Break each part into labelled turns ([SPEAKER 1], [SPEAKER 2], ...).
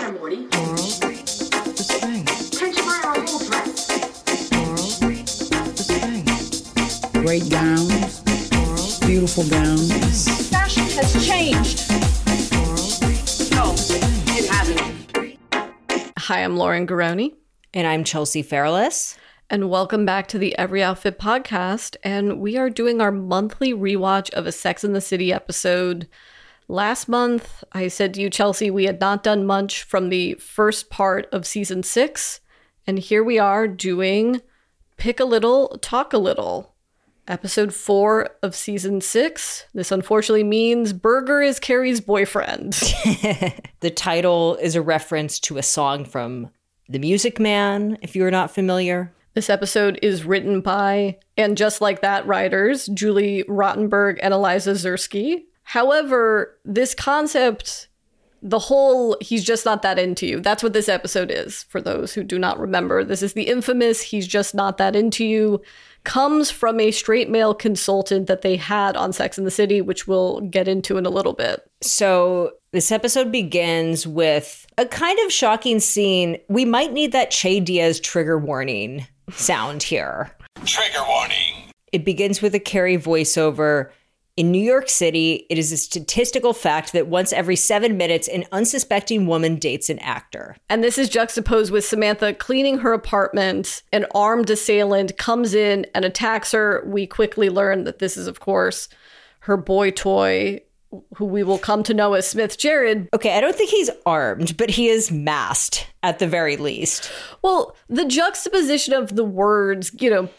[SPEAKER 1] there, Morty.
[SPEAKER 2] Oral restraint.
[SPEAKER 1] Attention, fire on full threats.
[SPEAKER 2] Oral restraint. Great gowns. Oral. Beautiful gowns.
[SPEAKER 3] Fashion has changed.
[SPEAKER 2] Oral.
[SPEAKER 1] No, it hasn't.
[SPEAKER 4] Hi, I'm Lauren Garoni.
[SPEAKER 5] And I'm Chelsea Fairless.
[SPEAKER 4] And welcome back to the Every Outfit podcast. And we are doing our monthly rewatch of a Sex and the City episode. Last month, I said to you, Chelsea, we had not done much from the first part of season 6. And here we are doing Pick a Little, Talk a Little. Episode 4 of season 6. This unfortunately means Berger is Carrie's boyfriend.
[SPEAKER 5] The title is a reference to a song from The Music Man, if you're not familiar.
[SPEAKER 4] This episode is written by, and just like that, writers Julie Rottenberg and Eliza Zursky. However, this concept, the whole he's just not that into you, that's what this episode is, for those who do not remember. This is the infamous he's just not that into you, comes from a straight male consultant that they had on Sex and the City, which we'll get into in a little bit.
[SPEAKER 5] So this episode begins with a kind of shocking scene. We might need that Che Diaz trigger warning sound here.
[SPEAKER 6] Trigger warning.
[SPEAKER 5] It begins with a Carrie voiceover. In New York City, it is a statistical fact that once every 7 minutes, an unsuspecting woman dates an actor.
[SPEAKER 4] And this is juxtaposed with Samantha cleaning her apartment. An armed assailant comes in and attacks her. We quickly learn that this is, of course, her boy toy, who we will come to know as Smith Jerrod.
[SPEAKER 5] Okay, I don't think he's armed, but he is masked at the very least.
[SPEAKER 4] Well, the juxtaposition of the words,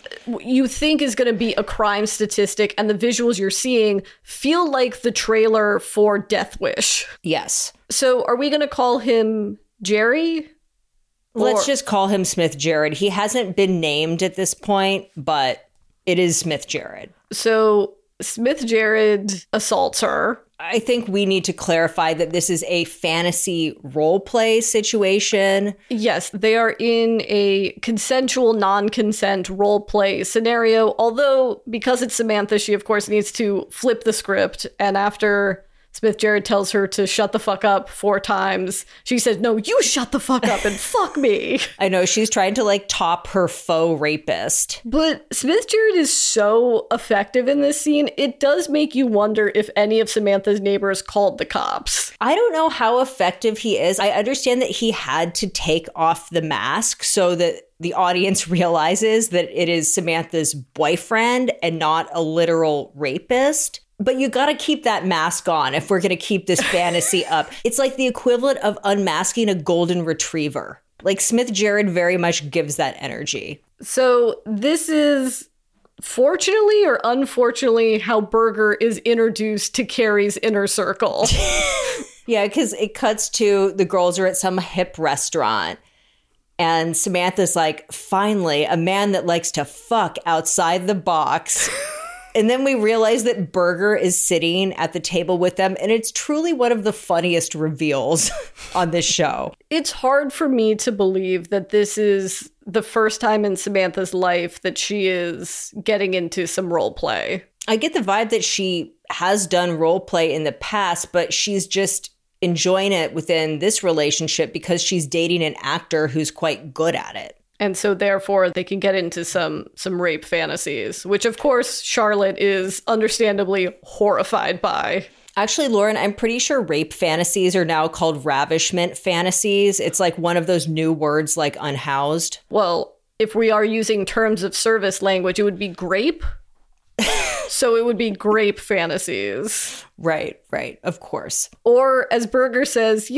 [SPEAKER 4] you think is going to be a crime statistic, and the visuals you're seeing feel like the trailer for Death Wish.
[SPEAKER 5] Yes.
[SPEAKER 4] So are we going to call him Jerry?
[SPEAKER 5] Let's just call him Smith Jerrod. He hasn't been named at this point, but it is Smith Jerrod.
[SPEAKER 4] So Smith Jerrod assaults her.
[SPEAKER 5] I think we need to clarify that this is a fantasy role play situation.
[SPEAKER 4] Yes, they are in a consensual, non-consent role play scenario. Although, because it's Samantha, she of course needs to flip the script. And after Smith Jerrod tells her to shut the fuck up 4 times, she says, no, you shut the fuck up and fuck me.
[SPEAKER 5] I know, she's trying to top her faux rapist.
[SPEAKER 4] But Smith Jerrod is so effective in this scene, it does make you wonder if any of Samantha's neighbors called the cops.
[SPEAKER 5] I don't know how effective he is. I understand that he had to take off the mask so that the audience realizes that it is Samantha's boyfriend and not a literal rapist. But you got to keep that mask on if we're going to keep this fantasy up. It's like the equivalent of unmasking a golden retriever. Smith Jerrod very much gives that energy.
[SPEAKER 4] So this is, fortunately or unfortunately, how Berger is introduced to Carrie's inner circle.
[SPEAKER 5] Yeah, because it cuts to the girls are at some hip restaurant. And Samantha's like, finally, a man that likes to fuck outside the box. And then we realize that Berger is sitting at the table with them, and it's truly one of the funniest reveals on this show.
[SPEAKER 4] It's hard for me to believe that this is the first time in Samantha's life that she is getting into some role play.
[SPEAKER 5] I get the vibe that she has done role play in the past, but she's just enjoying it within this relationship because she's dating an actor who's quite good at it.
[SPEAKER 4] And so therefore they can get into some rape fantasies, which of course Charlotte is understandably horrified by.
[SPEAKER 5] Actually, Lauren, I'm pretty sure rape fantasies are now called ravishment fantasies. It's like one of those new words like unhoused.
[SPEAKER 4] Well, if we are using terms of service language, it would be grape. So it would be grape fantasies.
[SPEAKER 5] Right, of course.
[SPEAKER 4] Or as Berger says,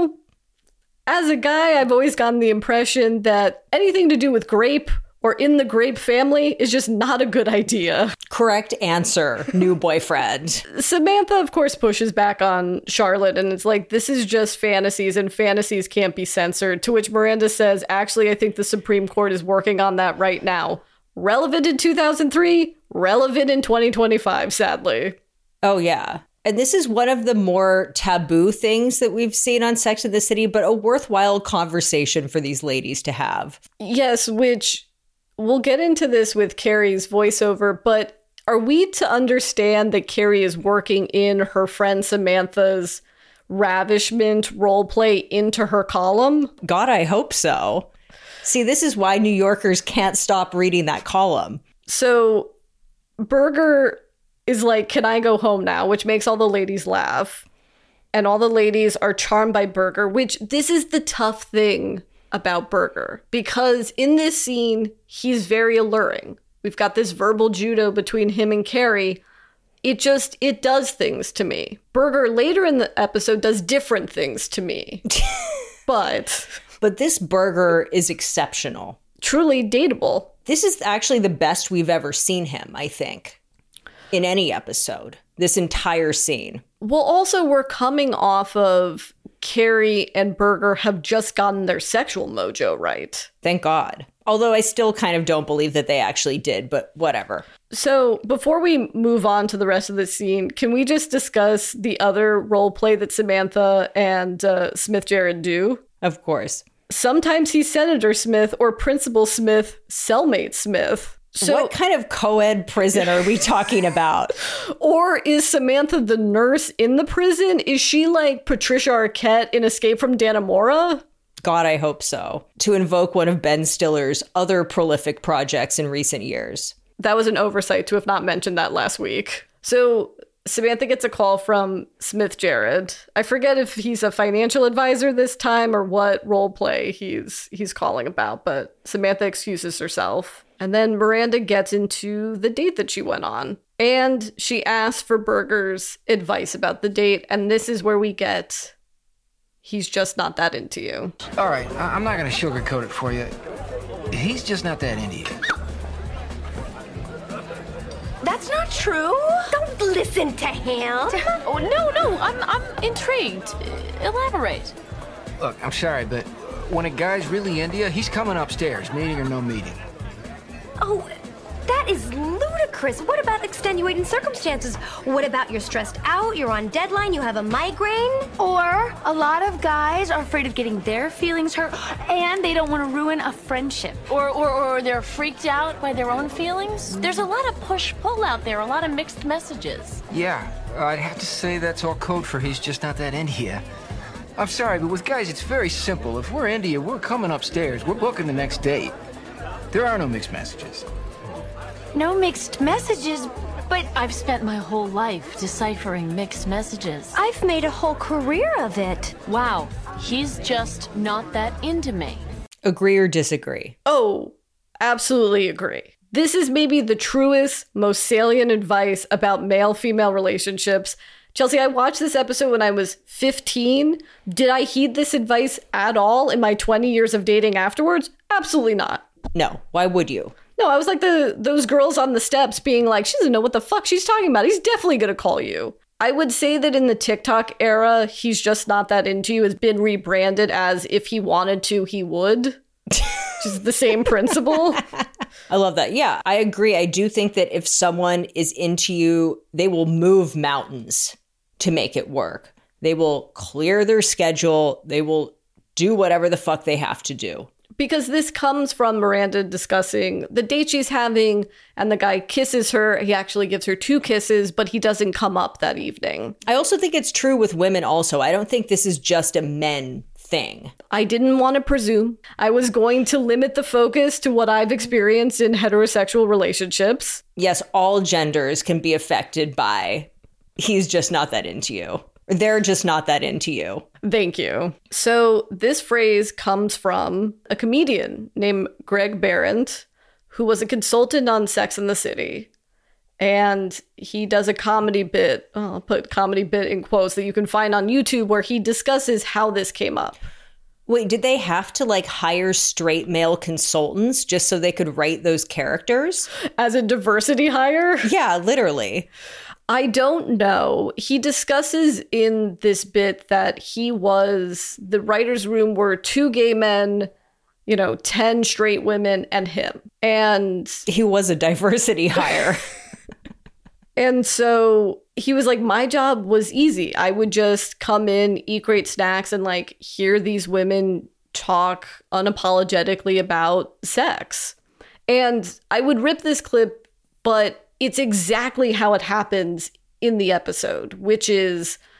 [SPEAKER 4] as a guy, I've always gotten the impression that anything to do with grape or in the grape family is just not a good idea.
[SPEAKER 5] Correct answer, new boyfriend.
[SPEAKER 4] Samantha, of course, pushes back on Charlotte, and it's like, this is just fantasies, and fantasies can't be censored. To which Miranda says, actually, I think the Supreme Court is working on that right now. Relevant in 2003, relevant in 2025, sadly.
[SPEAKER 5] Oh, yeah. And this is one of the more taboo things that we've seen on Sex and the City, but a worthwhile conversation for these ladies to have.
[SPEAKER 4] Yes, which we'll get into this with Carrie's voiceover, but are we to understand that Carrie is working in her friend Samantha's ravishment role play into her column?
[SPEAKER 5] God, I hope so. See, this is why New Yorkers can't stop reading that column.
[SPEAKER 4] So Berger is like, can I go home now? Which makes all the ladies laugh. And all the ladies are charmed by Berger, which this is the tough thing about Berger. Because in this scene, he's very alluring. We've got this verbal judo between him and Carrie. It does things to me. Berger later in the episode does different things to me. But
[SPEAKER 5] this Berger is exceptional.
[SPEAKER 4] Truly dateable.
[SPEAKER 5] This is actually the best we've ever seen him, I think, in any episode. This entire scene.
[SPEAKER 4] Well, also, we're coming off of Carrie and Berger have just gotten their sexual mojo right.
[SPEAKER 5] Thank God. Although I still kind of don't believe that they actually did, but whatever.
[SPEAKER 4] So before we move on to the rest of the scene, can we just discuss the other role play that Samantha and Smith Jerrod do?
[SPEAKER 5] Of course.
[SPEAKER 4] Sometimes he's Senator Smith or Principal Smith, cellmate Smith. So,
[SPEAKER 5] what kind of co-ed prison are we talking about?
[SPEAKER 4] Or is Samantha the nurse in the prison? Is she like Patricia Arquette in Escape from Dannemora?
[SPEAKER 5] God, I hope so. To invoke one of Ben Stiller's other prolific projects in recent years.
[SPEAKER 4] That was an oversight to have not mentioned that last week. So Samantha gets a call from Smith Jerrod. I forget if he's a financial advisor this time or what role play he's calling about, but Samantha excuses herself. And then Miranda gets into the date that she went on. And she asks for Berger's advice about the date. And this is where we get, he's just not that into you.
[SPEAKER 3] All right, I'm not going to sugarcoat it for you. He's just not that into you.
[SPEAKER 6] That's not true. Don't listen to him.
[SPEAKER 7] Oh, no, I'm intrigued. Elaborate.
[SPEAKER 3] Look, I'm sorry, but when a guy's really into you, he's coming upstairs, meeting or no meeting.
[SPEAKER 6] Oh, that is ludicrous. What about extenuating circumstances? What about you're stressed out, you're on deadline, you have a migraine?
[SPEAKER 7] Or a lot of guys are afraid of getting their feelings hurt and they don't want to ruin a friendship. Or they're freaked out by their own feelings. There's a lot of push-pull out there, a lot of mixed messages.
[SPEAKER 3] Yeah, I'd have to say that's all code for he's just not that into you. I'm sorry, but with guys, it's very simple. If we're into you, we're coming upstairs. We're booking the next date. There are no mixed messages.
[SPEAKER 7] No mixed messages, but I've spent my whole life deciphering mixed messages.
[SPEAKER 6] I've made a whole career of it.
[SPEAKER 7] Wow, he's just not that into me.
[SPEAKER 5] Agree or disagree?
[SPEAKER 4] Oh, absolutely agree. This is maybe the truest, most salient advice about male-female relationships. Chelsea, I watched this episode when I was 15. Did I heed this advice at all in my 20 years of dating afterwards? Absolutely not.
[SPEAKER 5] No, why would you?
[SPEAKER 4] No, I was like those girls on the steps being like, she doesn't know what the fuck she's talking about. He's definitely going to call you. I would say that in the TikTok era, he's just not that into you has been rebranded as if he wanted to, he would. Which is the same principle.
[SPEAKER 5] I love that. Yeah, I agree. I do think that if someone is into you, they will move mountains to make it work. They will clear their schedule. They will do whatever the fuck they have to do.
[SPEAKER 4] Because this comes from Miranda discussing the date she's having, and the guy kisses her. He actually gives her 2 kisses, but he doesn't come up that evening.
[SPEAKER 5] I also think it's true with women also. I don't think this is just a men thing.
[SPEAKER 4] I didn't want to presume. I was going to limit the focus to what I've experienced in heterosexual relationships.
[SPEAKER 5] Yes, all genders can be affected by he's just not that into you. They're just not that into you.
[SPEAKER 4] Thank you. So this phrase comes from a comedian named Greg Behrendt, who was a consultant on Sex and the City. And he does a comedy bit, I'll put comedy bit in quotes, that you can find on YouTube where he discusses how this came up.
[SPEAKER 5] Wait, did they have to like hire straight male consultants just so they could write those characters?
[SPEAKER 4] As a diversity hire?
[SPEAKER 5] Yeah, literally.
[SPEAKER 4] I don't know. He discusses in this bit that the writer's room were 2 gay men, 10 straight women, and him. And
[SPEAKER 5] he was a diversity hire.
[SPEAKER 4] And so he was like, my job was easy. I would just come in, eat great snacks, and like hear these women talk unapologetically about sex. And I would rip this clip, but it's exactly how it happens in the episode, which is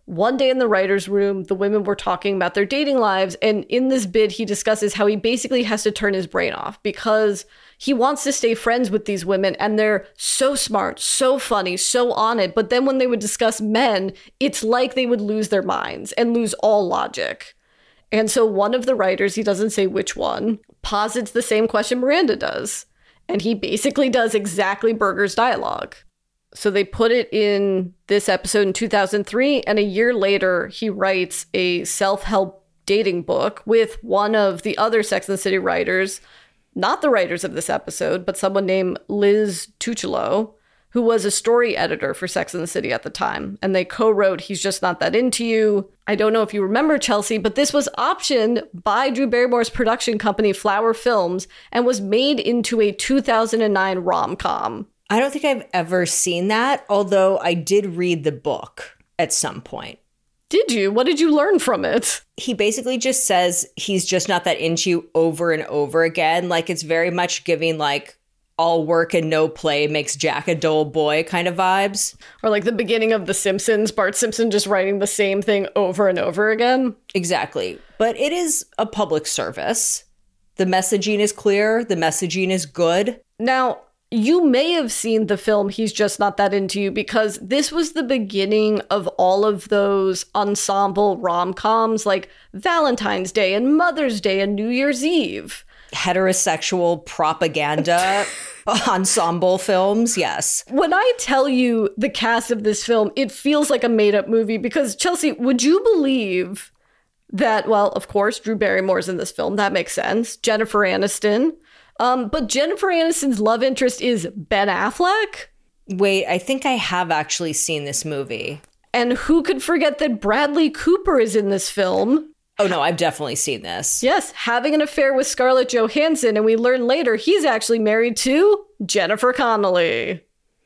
[SPEAKER 4] One day in the writer's room, the women were talking about their dating lives. And in this bid, he discusses how he basically has to turn his brain off because he wants to stay friends with these women. And they're so smart, so funny, so on it. But then when they would discuss men, it's like they would lose their minds and lose all logic. And so one of the writers, he doesn't say which one, posits the same question Miranda does. And he basically does exactly Berger's dialogue. So they put it in this episode in 2003, and a year later, he writes a self-help dating book with one of the other Sex and the City writers, not the writers of this episode, but someone named Liz Tuccolo, who was a story editor for Sex and the City at the time. And they co-wrote He's Just Not That Into You. I don't know if you remember, Chelsea, but this was optioned by Drew Barrymore's production company, Flower Films, and was made into a 2009 rom-com.
[SPEAKER 5] I don't think I've ever seen that, although I did read the book at some point.
[SPEAKER 4] Did you? What did you learn from it?
[SPEAKER 5] He basically just says he's just not that into you over and over again. Like, it's very much giving, like, all work and no play makes Jack a dull boy kind of vibes.
[SPEAKER 4] Or like the beginning of The Simpsons, Bart Simpson just writing the same thing over and over again.
[SPEAKER 5] Exactly. But it is a public service. The messaging is clear. The messaging is good.
[SPEAKER 4] Now, you may have seen the film He's Just Not That Into You because this was the beginning of all of those ensemble rom-coms like Valentine's Day and Mother's Day and New Year's Eve.
[SPEAKER 5] Heterosexual propaganda ensemble films, yes.
[SPEAKER 4] When I tell you the cast of this film, it feels like a made-up movie because, Chelsea, would you believe that, well, of course, Drew Barrymore's in this film. That makes sense. Jennifer Aniston. But Jennifer Aniston's love interest is Ben Affleck.
[SPEAKER 5] Wait, I think I have actually seen this movie.
[SPEAKER 4] And who could forget that Bradley Cooper is in this film?
[SPEAKER 5] Oh, no, I've definitely seen this.
[SPEAKER 4] Yes, having an affair with Scarlett Johansson, and we learn later he's actually married to Jennifer Connelly.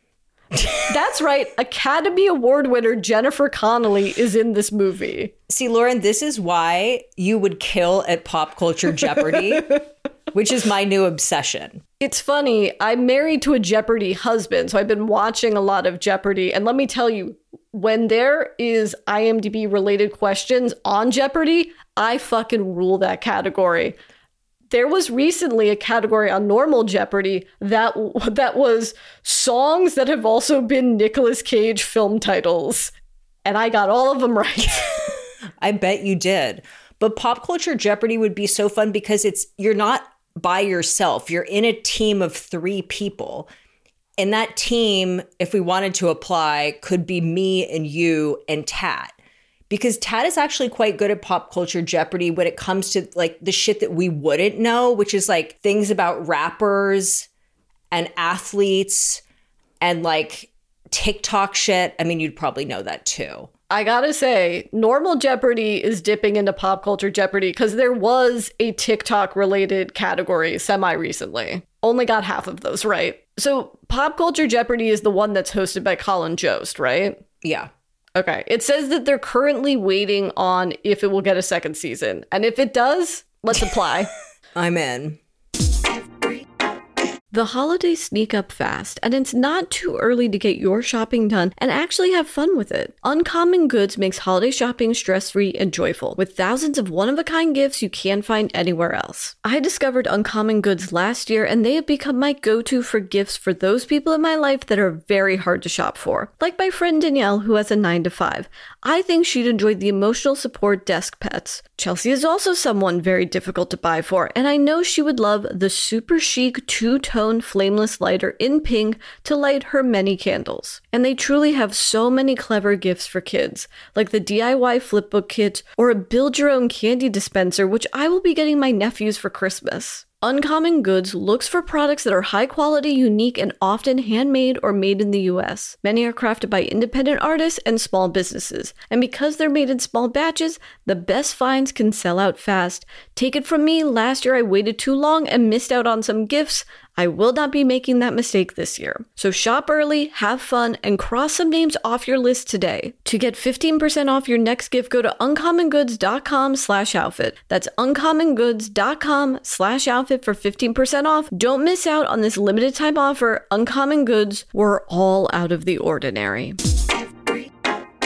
[SPEAKER 4] That's right, Academy Award winner Jennifer Connelly is in this movie.
[SPEAKER 5] See, Lauren, this is why you would kill at Pop Culture Jeopardy, which is my new obsession.
[SPEAKER 4] It's funny, I'm married to a Jeopardy husband, so I've been watching a lot of Jeopardy, and let me tell you, when there is IMDb related questions on Jeopardy, I fucking rule that category. There was recently a category on Normal Jeopardy that was songs that have also been Nicolas Cage film titles. And I got all of them right.
[SPEAKER 5] I bet you did. But Pop Culture Jeopardy would be so fun because you're not by yourself. You're in a team of 3 people. And that team, if we wanted to apply, could be me and you and Tat. Because Tat is actually quite good at Pop Culture Jeopardy when it comes to like the shit that we wouldn't know, which is like things about rappers and athletes and like TikTok shit. I mean, you'd probably know that too.
[SPEAKER 4] I gotta say, Normal Jeopardy is dipping into Pop Culture Jeopardy because there was a TikTok related category semi-recently. Only got half of those right. So Pop Culture Jeopardy is the one that's hosted by Colin Jost, right?
[SPEAKER 5] Yeah.
[SPEAKER 4] Okay. It says that they're currently waiting on if it will get a second season. And if it does, let's apply.
[SPEAKER 5] I'm in.
[SPEAKER 4] The holidays sneak up fast, and it's not too early to get your shopping done and actually have fun with it. Uncommon Goods makes holiday shopping stress-free and joyful, with thousands of one-of-a-kind gifts you can't find anywhere else. I discovered Uncommon Goods last year, and they have become my go-to for gifts for those people in my life that are very hard to shop for. Like my friend Danielle, who has a 9-to-5. I think she'd enjoy the emotional support desk pets. Chelsea is also someone very difficult to buy for, and I know she would love the super chic two-tone flameless lighter in pink to light her many candles. And they truly have so many clever gifts for kids, like the DIY flipbook kit or a build your own candy dispenser, which I will be getting my nephews for Christmas. Uncommon Goods looks for products that are high quality, unique, and often handmade or made in the US. Many are crafted by independent artists and small businesses. And because they're made in small batches, the best finds can sell out fast. Take it from me, last year I waited too long and missed out on some gifts. I will not be making that mistake this year. So shop early, have fun, and cross some names off your list today. To get 15% off your next gift, go to uncommongoods.com/outfit. That's uncommongoods.com/outfit for 15% off. Don't miss out on this limited time offer. Uncommon Goods, we're all out of the ordinary.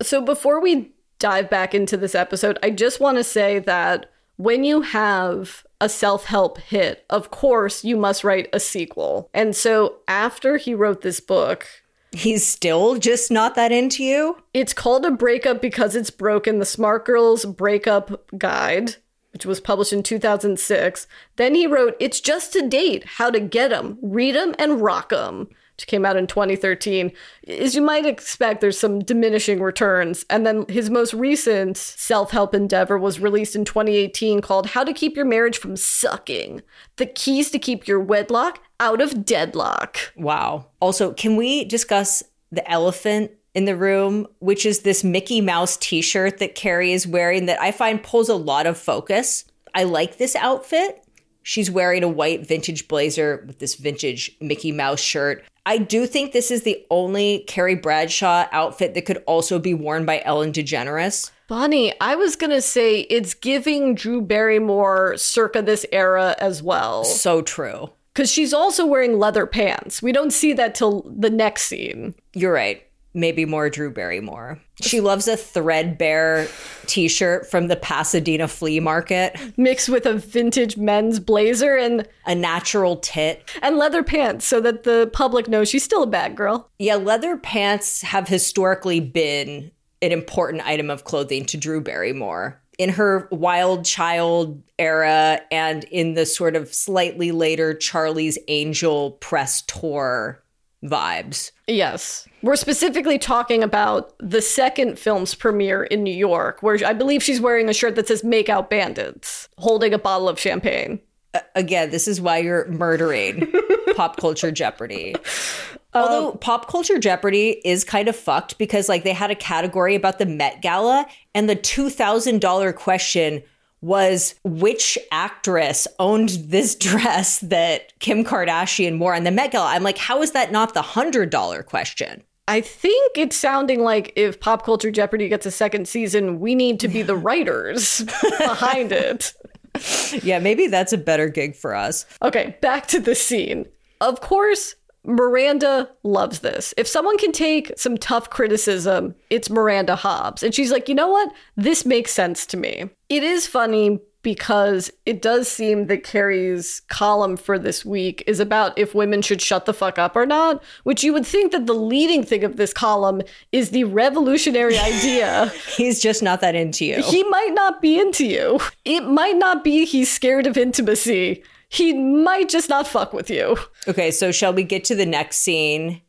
[SPEAKER 4] So before we dive back into this episode, I just want to say that when you have a self-help hit, of course, you must write a sequel. And so after he wrote this book,
[SPEAKER 5] He's still just not that into you?
[SPEAKER 4] it's called A Breakup Because It's Broken, the Smart Girls Breakup Guide, which was published in 2006. Then he wrote It's Just a Date, How to Get 'Em, Read 'Em, and Rock 'Em, which came out in 2013. As you might expect, there's some diminishing returns. And then his most recent self-help endeavor was released in 2018 called How to Keep Your Marriage from Sucking, The Keys to Keep Your Wedlock Out of Deadlock.
[SPEAKER 5] Wow. Also, can we discuss the elephant in the room, which is this Mickey Mouse t-shirt that Carrie is wearing that I find pulls a lot of focus. I like this outfit. She's wearing a white vintage blazer with this vintage Mickey Mouse shirt. I do think this is the only Carrie Bradshaw outfit that could also be worn by Ellen DeGeneres.
[SPEAKER 4] Bonnie, I was going to say it's giving Drew Barrymore circa this era as well.
[SPEAKER 5] So true.
[SPEAKER 4] Because she's also wearing leather pants. We don't see that till the next scene.
[SPEAKER 5] You're right. Maybe more Drew Barrymore. She loves a threadbare t-shirt from the Pasadena flea market.
[SPEAKER 4] Mixed with a vintage men's blazer and
[SPEAKER 5] A natural tit.
[SPEAKER 4] leather pants so that the public knows she's still a bad girl.
[SPEAKER 5] Yeah, leather pants have historically been an important item of clothing to Drew Barrymore. In her Wild Child era and in the sort of slightly later Charlie's Angel press tour vibes.
[SPEAKER 4] Yes. We're specifically talking about the second film's premiere in New York, where I believe she's wearing a shirt that says Make Out Bandits, holding a bottle of champagne.
[SPEAKER 5] Again, this is why you're murdering Pop Culture Jeopardy. Although Pop Culture Jeopardy is kind of fucked because like they had a category about the Met Gala and the $2,000 question was which actress owned this dress that Kim Kardashian wore on the Met Gala. I'm like, how is that not the $100 question?
[SPEAKER 4] I think it's sounding like if Pop Culture Jeopardy gets a second season, we need to be the writers behind it.
[SPEAKER 5] Yeah, maybe that's a better gig for us.
[SPEAKER 4] Okay, back to the scene. Of course, Miranda loves this. If someone can take some tough criticism, it's Miranda Hobbs. And she's like, you know what? This makes sense to me. It is funny because it does seem that Carrie's column for this week is about if women should shut the fuck up or not, which you would think that the leading thing of this column is the revolutionary idea.
[SPEAKER 5] He's just not that into you.
[SPEAKER 4] He might not be into you. It might not be he's scared of intimacy. He might just not fuck with you.
[SPEAKER 5] Okay, so shall we get to the next scene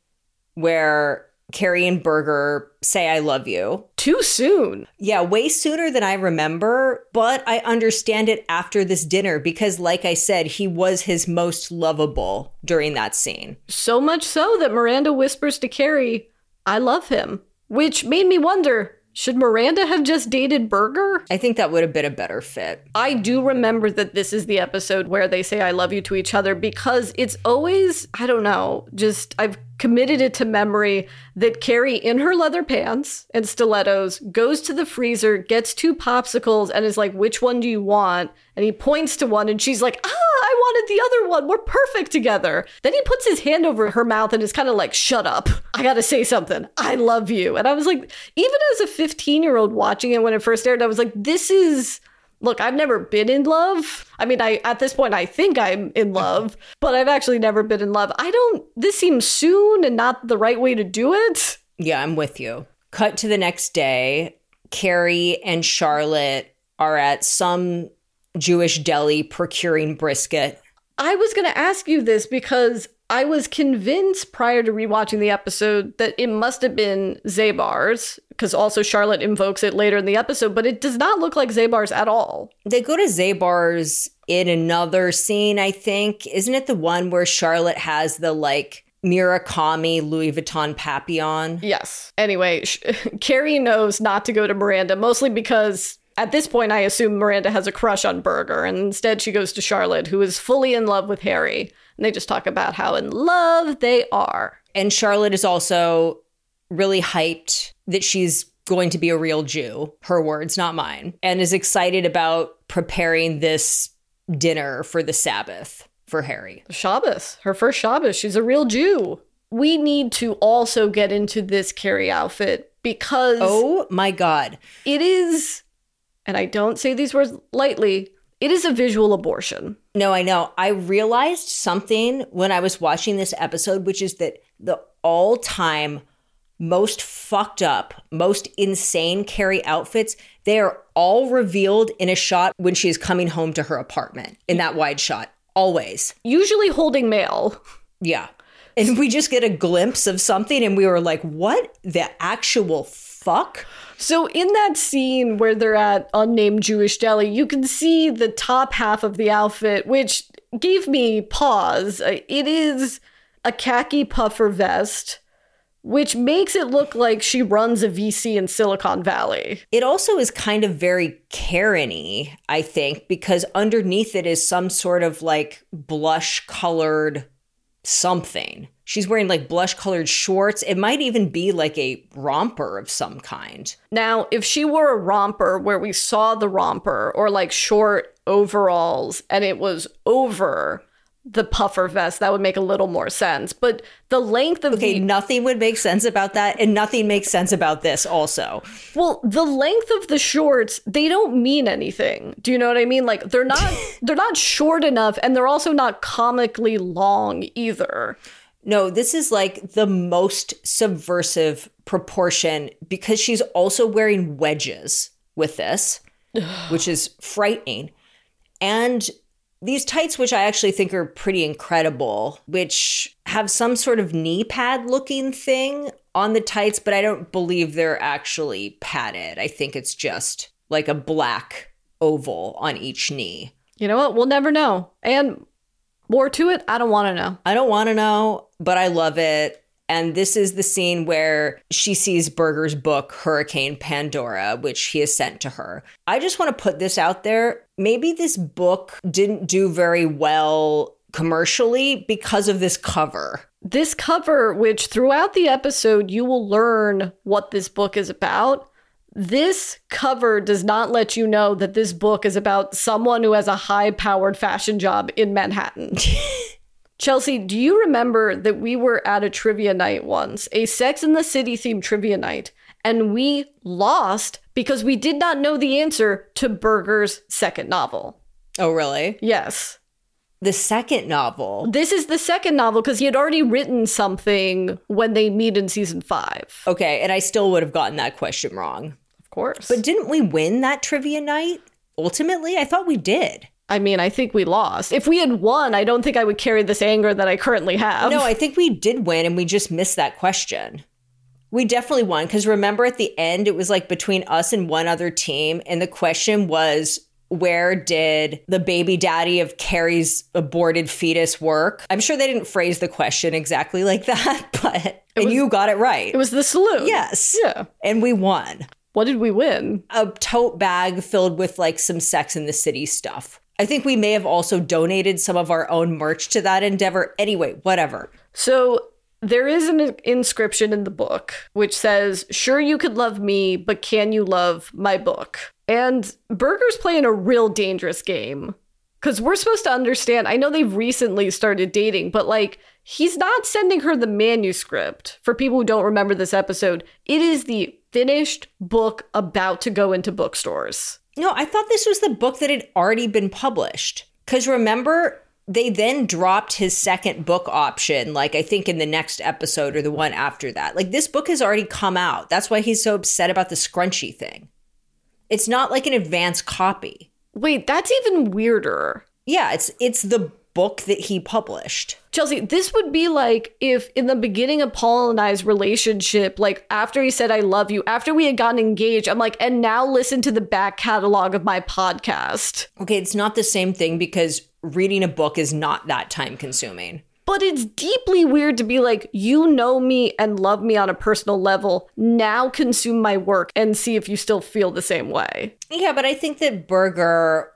[SPEAKER 5] where Carrie and Berger say I love you?
[SPEAKER 4] Too soon.
[SPEAKER 5] Yeah, way sooner than I remember, but I understand it after this dinner because, like I said, he was his most lovable during that scene.
[SPEAKER 4] So much so that Miranda whispers to Carrie, I love him. Which made me wonder, should Miranda have just dated Berger?
[SPEAKER 5] I think that would have been a better fit.
[SPEAKER 4] I do remember that this is the episode where they say I love you to each other because it's always, I don't know, just I've committed it to memory that Carrie in her leather pants and stilettos goes to the freezer, gets 2 popsicles and is like, which one do you want? And he points to one and she's like, I wanted the other one. We're perfect together. Then he puts his hand over her mouth and is kind of like, shut up. I got to say something. I love you. And I was like, even as a 15-year-old watching it when it first aired, I was like, this is... Look, I've never been in love. I mean, at this point, I think I'm in love, but I've actually never been in love. This seems soon and not the right way to do it.
[SPEAKER 5] Yeah, I'm with you. Cut to the next day. Carrie and Charlotte are at some Jewish deli procuring brisket.
[SPEAKER 4] I was going to ask you this because I was convinced prior to rewatching the episode that it must have been Zabar's, because also Charlotte invokes it later in the episode, but it does not look like Zabar's at all.
[SPEAKER 5] They go to Zabar's in another scene, I think. Isn't it the one where Charlotte has the, like, Murakami Louis Vuitton Papillon?
[SPEAKER 4] Yes. Anyway, Carrie knows not to go to Miranda, mostly because... At this point, I assume Miranda has a crush on Berger, and instead she goes to Charlotte, who is fully in love with Harry. And they just talk about how in love they are.
[SPEAKER 5] And Charlotte is also really hyped that she's going to be a real Jew. Her words, not mine. And is excited about preparing this dinner for the Sabbath for Harry.
[SPEAKER 4] Shabbos. Her first Shabbos. She's a real Jew. We need to also get into this Carrie outfit because
[SPEAKER 5] Oh my God.
[SPEAKER 4] it is, and I don't say these words lightly, it is a visual abortion.
[SPEAKER 5] No, I know. I realized something when I was watching this episode, which is that the all-time most fucked up, most insane Carrie outfits, they are all revealed in a shot when she's coming home to her apartment, in that wide shot. Always.
[SPEAKER 4] Usually holding mail.
[SPEAKER 5] Yeah. And we just get a glimpse of something and we were like, what the actual fuck?
[SPEAKER 4] So in that scene where they're at unnamed Jewish deli, you can see the top half of the outfit, which gave me pause. It is a khaki puffer vest, which makes it look like she runs a VC in Silicon Valley.
[SPEAKER 5] It also is kind of very Karen-y, I think, because underneath it is some sort of like blush colored something. She's wearing like blush colored shorts. It might even be like a romper of some kind.
[SPEAKER 4] Now, if she wore a romper where we saw the romper, or like short overalls and it was over the puffer vest, that would make a little more sense. But the length of
[SPEAKER 5] Nothing would make sense about that, and nothing makes sense about this also.
[SPEAKER 4] Well, the length of the shorts, they don't mean anything. Do you know what I mean? Like they're not short enough, and they're also not comically long either.
[SPEAKER 5] No, this is like the most subversive proportion because she's also wearing wedges with this, which is frightening. And these tights, which I actually think are pretty incredible, which have some sort of knee pad looking thing on the tights, but I don't believe they're actually padded. I think it's just like a black oval on each knee.
[SPEAKER 4] You know what? We'll never know. And more to it, I don't want to know.
[SPEAKER 5] I don't want to know, but I love it. And this is the scene where she sees Berger's book, Hurricane Pandora, which he has sent to her. I just want to put this out there. Maybe this book didn't do very well commercially because of this cover.
[SPEAKER 4] This cover, which throughout the episode, you will learn what this book is about. This cover does not let you know that this book is about someone who has a high-powered fashion job in Manhattan. Chelsea, do you remember that we were at a trivia night once, a Sex and the City themed trivia night, and we lost because we did not know the answer to Berger's second novel?
[SPEAKER 5] Oh, really?
[SPEAKER 4] Yes.
[SPEAKER 5] The second novel?
[SPEAKER 4] This is the second novel because he had already written something when they meet in season 5.
[SPEAKER 5] Okay, and I still would have gotten that question wrong.
[SPEAKER 4] Of course.
[SPEAKER 5] But didn't we win that trivia night? Ultimately, I thought we did.
[SPEAKER 4] I mean, I think we lost. If we had won, I don't think I would carry this anger that I currently have.
[SPEAKER 5] No, I think we did win and we just missed that question. We definitely won because remember at the end, it was like between us and one other team. And the question was, where did the baby daddy of Carrie's aborted fetus work? I'm sure they didn't phrase the question exactly like that, but you got it right.
[SPEAKER 4] It was the saloon.
[SPEAKER 5] Yes.
[SPEAKER 4] Yeah.
[SPEAKER 5] And we won.
[SPEAKER 4] What did we win?
[SPEAKER 5] A tote bag filled with like some Sex and the City stuff. I think we may have also donated some of our own merch to that endeavor. Anyway, whatever.
[SPEAKER 4] So there is an inscription in the book which says, "Sure, you could love me, but can you love my book?" And Berger's playing a real dangerous game because we're supposed to understand. I know they've recently started dating, but like he's not sending her the manuscript. For people who don't remember this episode, it is the finished book about to go into bookstores.
[SPEAKER 5] No, I thought this was the book that had already been published. Because remember, they then dropped his second book option, like I think in the next episode or the one after that. Like this book has already come out. That's why he's so upset about the scrunchie thing. It's not like an advanced copy.
[SPEAKER 4] Wait, that's even weirder.
[SPEAKER 5] Yeah, it's the book that he published.
[SPEAKER 4] Chelsea, this would be like if in the beginning of Paul and I's relationship, like after he said, "I love you," after we had gotten engaged, I'm like, and now listen to the back catalog of my podcast.
[SPEAKER 5] Okay, it's not the same thing because reading a book is not that time consuming.
[SPEAKER 4] But it's deeply weird to be like, you know me and love me on a personal level. Now consume my work and see if you still feel the same way.
[SPEAKER 5] Yeah, but I think that Berger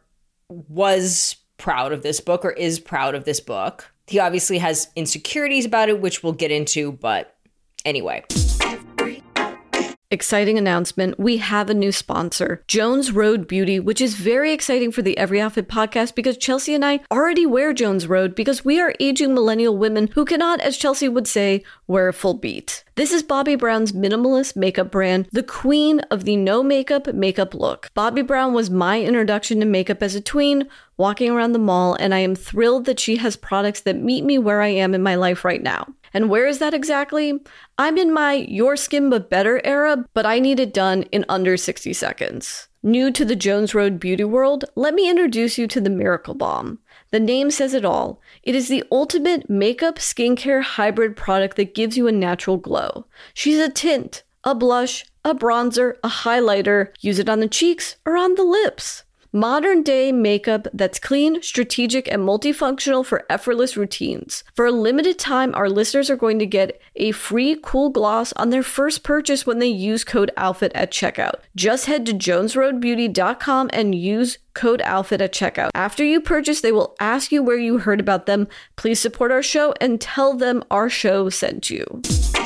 [SPEAKER 5] was proud of this book or is proud of this book. He obviously has insecurities about it, which we'll get into, but anyway.
[SPEAKER 4] exciting announcement. We have a new sponsor, Jones Road Beauty, which is very exciting for the Every Outfit podcast because Chelsea and I already wear Jones Road because we are aging millennial women who cannot, as Chelsea would say, wear a full beat. This is Bobbi Brown's minimalist makeup brand, the queen of the no makeup look. Bobbi Brown was my introduction to makeup as a tween, walking around the mall, and I am thrilled that she has products that meet me where I am in my life right now. And where is that exactly? I'm in my your skin but better era, but I need it done in under 60 seconds. New to the Jones Road beauty world, let me introduce you to the Miracle Balm. The name says it all. It is the ultimate makeup skincare hybrid product that gives you a natural glow. She's a tint, a blush, a bronzer, a highlighter. Use it on the cheeks or on the lips. Modern day makeup that's clean, strategic, and multifunctional for effortless routines. For a limited time, our listeners are going to get a free cool gloss on their first purchase when they use code OUTFIT at checkout. Just head to jonesroadbeauty.com and use code OUTFIT at checkout. After you purchase, they will ask you where you heard about them. Please support our show and tell them our show sent you.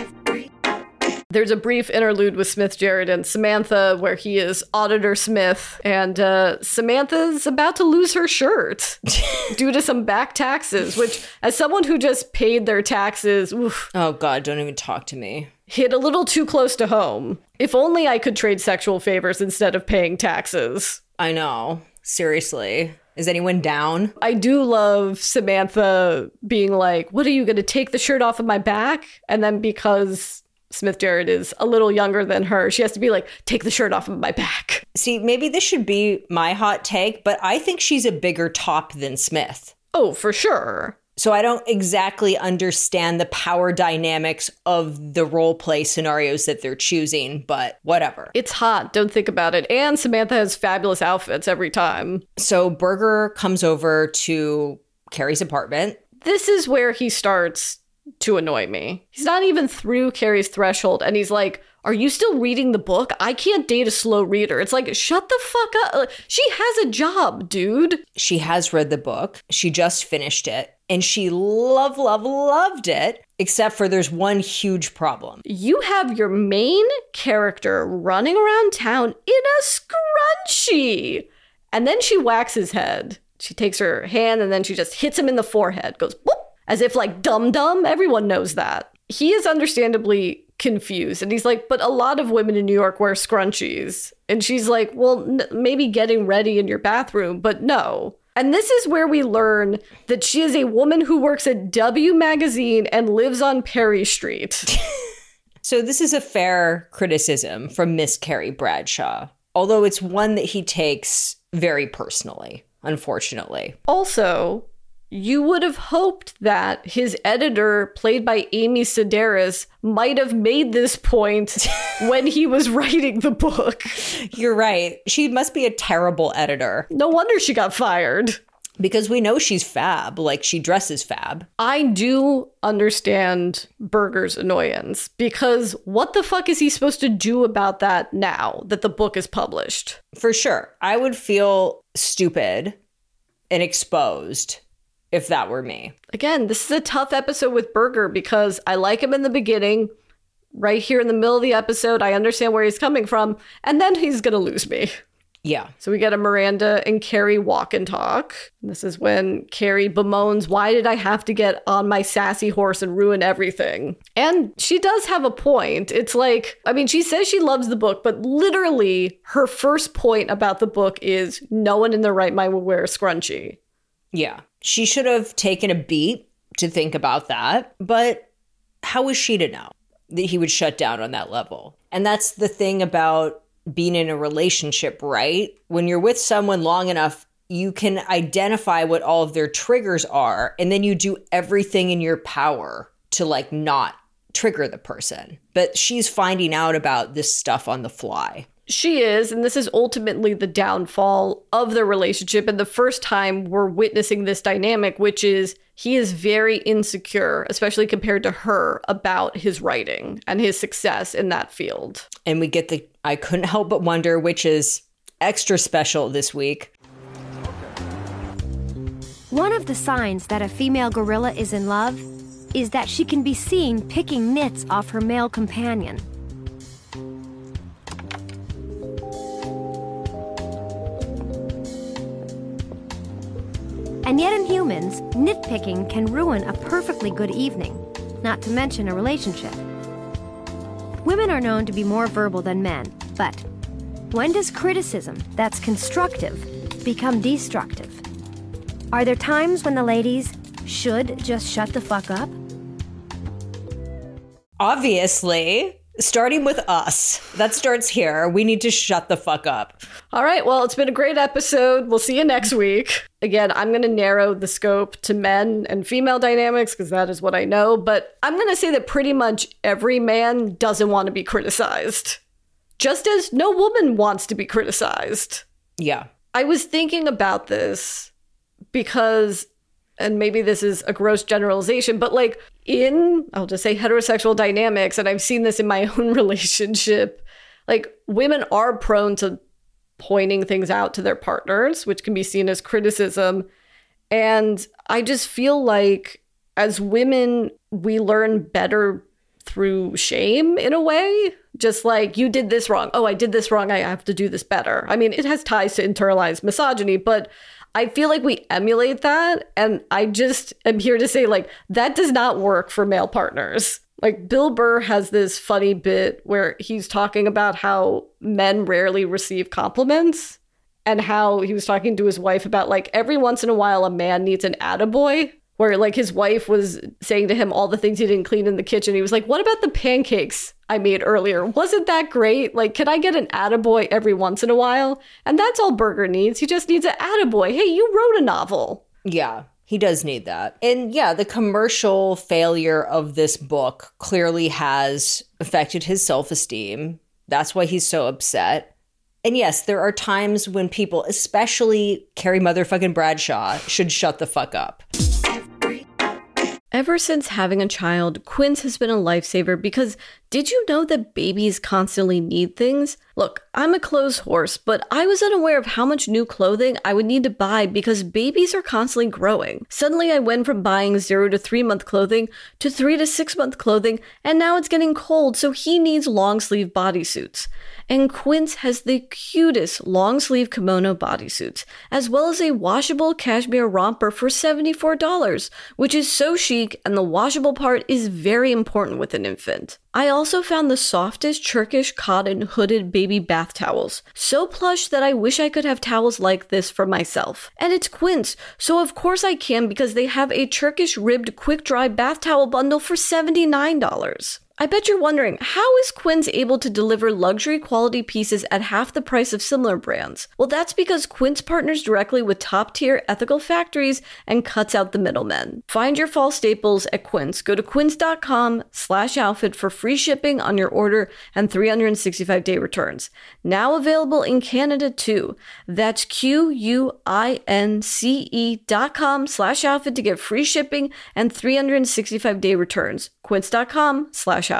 [SPEAKER 4] There's a brief interlude with Smith Jerrod and Samantha where he is Auditor Smith, and Samantha's about to lose her shirt due to some back taxes, which, as someone who just paid their taxes, oof,
[SPEAKER 5] Oh, God, don't even talk to me.
[SPEAKER 4] hit a little too close to home. If only I could trade sexual favors instead of paying taxes.
[SPEAKER 5] I know. Seriously. Is anyone down?
[SPEAKER 4] I do love Samantha being like, what are you going to take the shirt off of my back? And then because Smith Jerrod is a little younger than her, she has to be like, take the shirt off of my back.
[SPEAKER 5] See, maybe this should be my hot take, but I think she's a bigger top than Smith.
[SPEAKER 4] Oh, for sure.
[SPEAKER 5] So I don't exactly understand the power dynamics of the role play scenarios that they're choosing, but whatever.
[SPEAKER 4] It's hot. Don't think about it. And Samantha has fabulous outfits every time.
[SPEAKER 5] So Berger comes over to Carrie's apartment.
[SPEAKER 4] This is where he starts to annoy me. He's not even through Carrie's threshold, and he's like, are you still reading the book? I can't date a slow reader. It's like, shut the fuck up. She has a job, dude.
[SPEAKER 5] She has read the book. She just finished it. And she loved it, except for there's one huge problem.
[SPEAKER 4] You have your main character running around town in a scrunchie. And then she whacks his head. She takes her hand and then she just hits him in the forehead. Goes, boop. As if like dum-dum, everyone knows that. He is understandably confused. And he's like, but a lot of women in New York wear scrunchies. And she's like, well, maybe getting ready in your bathroom, but no. And this is where we learn that she is a woman who works at W Magazine and lives on Perry Street.
[SPEAKER 5] So this is a fair criticism from Miss Carrie Bradshaw, although it's one that he takes very personally, unfortunately.
[SPEAKER 4] Also, you would have hoped that his editor, played by Amy Sedaris, might have made this point when he was writing the book.
[SPEAKER 5] You're right. She must be a terrible editor.
[SPEAKER 4] No wonder she got fired.
[SPEAKER 5] Because we know she's fab, like she dresses fab.
[SPEAKER 4] I do understand Berger's annoyance, because what the fuck is he supposed to do about that now that the book is published?
[SPEAKER 5] For sure. I would feel stupid and exposed if that were me.
[SPEAKER 4] Again, this is a tough episode with Berger because I like him in the beginning. Right here in the middle of the episode, I understand where he's coming from, and then he's going to lose me.
[SPEAKER 5] Yeah.
[SPEAKER 4] So we get a Miranda and Carrie walk and talk. And this is when Carrie bemoans, why did I have to get on my sassy horse and ruin everything? And she does have a point. It's like, I mean, she says she loves the book, but literally her first point about the book is no one in their right mind would wear a scrunchie.
[SPEAKER 5] Yeah. She should have taken a beat to think about that. But how was she to know that he would shut down on that level? And that's the thing about being in a relationship, right? When you're with someone long enough, you can identify what all of their triggers are, and then you do everything in your power to like not trigger the person. But she's finding out about this stuff on the fly.
[SPEAKER 4] She is, and this is ultimately the downfall of the relationship. And the first time we're witnessing this dynamic, which is he is very insecure, especially compared to her, about his writing and his success in that field.
[SPEAKER 5] And we get the I couldn't help but wonder, which is extra special this week.
[SPEAKER 6] One of the signs that a female gorilla is in love is that she can be seen picking nits off her male companion. And yet in humans, nitpicking can ruin a perfectly good evening, not to mention a relationship. Women are known to be more verbal than men, but when does criticism that's constructive become destructive? Are there times when the ladies should just shut the fuck up?
[SPEAKER 5] Obviously, starting with us. That starts here. We need to shut the fuck up.
[SPEAKER 4] All right, well, it's been a great episode. We'll see you next week. Again, I'm going to narrow the scope to men and female dynamics because that is what I know. But I'm going to say that pretty much every man doesn't want to be criticized, just as no woman wants to be criticized.
[SPEAKER 5] Yeah.
[SPEAKER 4] I was thinking about this because, and maybe this is a gross generalization, but like I'll just say heterosexual dynamics, and I've seen this in my own relationship, like women are prone to pointing things out to their partners, which can be seen as criticism. And I just feel like as women, we learn better through shame in a way. Just like, you did this wrong. Oh, I did this wrong. I have to do this better. I mean, it has ties to internalized misogyny, but I feel like we emulate that. And I just am here to say, like, that does not work for male partners. Like, Bill Burr has this funny bit where he's talking about how men rarely receive compliments and how he was talking to his wife about, like, every once in a while a man needs an attaboy, where, like, his wife was saying to him all the things he didn't clean in the kitchen. He was like, what about the pancakes I made earlier? Wasn't that great? Like, can I get an attaboy every once in a while? And that's all Berger needs. He just needs an attaboy. Hey, you wrote a novel.
[SPEAKER 5] Yeah, he does need that. And yeah, the commercial failure of this book clearly has affected his self-esteem. That's why he's so upset. And yes, there are times when people, especially Carrie motherfucking Bradshaw, should shut the fuck up.
[SPEAKER 4] Ever since having a child, Quince has been a lifesaver because did you know that babies constantly need things? Look, I'm a clothes horse, but I was unaware of how much new clothing I would need to buy because babies are constantly growing. Suddenly, I went from buying 0 to 3 month clothing to 3 to 6 month clothing, and now it's getting cold, so he needs long sleeve bodysuits. And Quince has the cutest long sleeve kimono bodysuits, as well as a washable cashmere romper for $74, which is so chic, and the washable part is very important with an infant. I also found the softest Turkish cotton hooded baby bath towels. So plush that I wish I could have towels like this for myself. And it's Quince, so of course I can because they have a Turkish ribbed quick dry bath towel bundle for $79. I bet you're wondering, how is Quince able to deliver luxury quality pieces at half the price of similar brands? Well, that's because Quince partners directly with top-tier ethical factories and cuts out the middlemen. Find your fall staples at Quince. Go to quince.com/outfit for free shipping on your order and 365-day returns. Now available in Canada too. That's QUINCE.com/outfit to get free shipping and 365-day returns. Quince.com/outfit.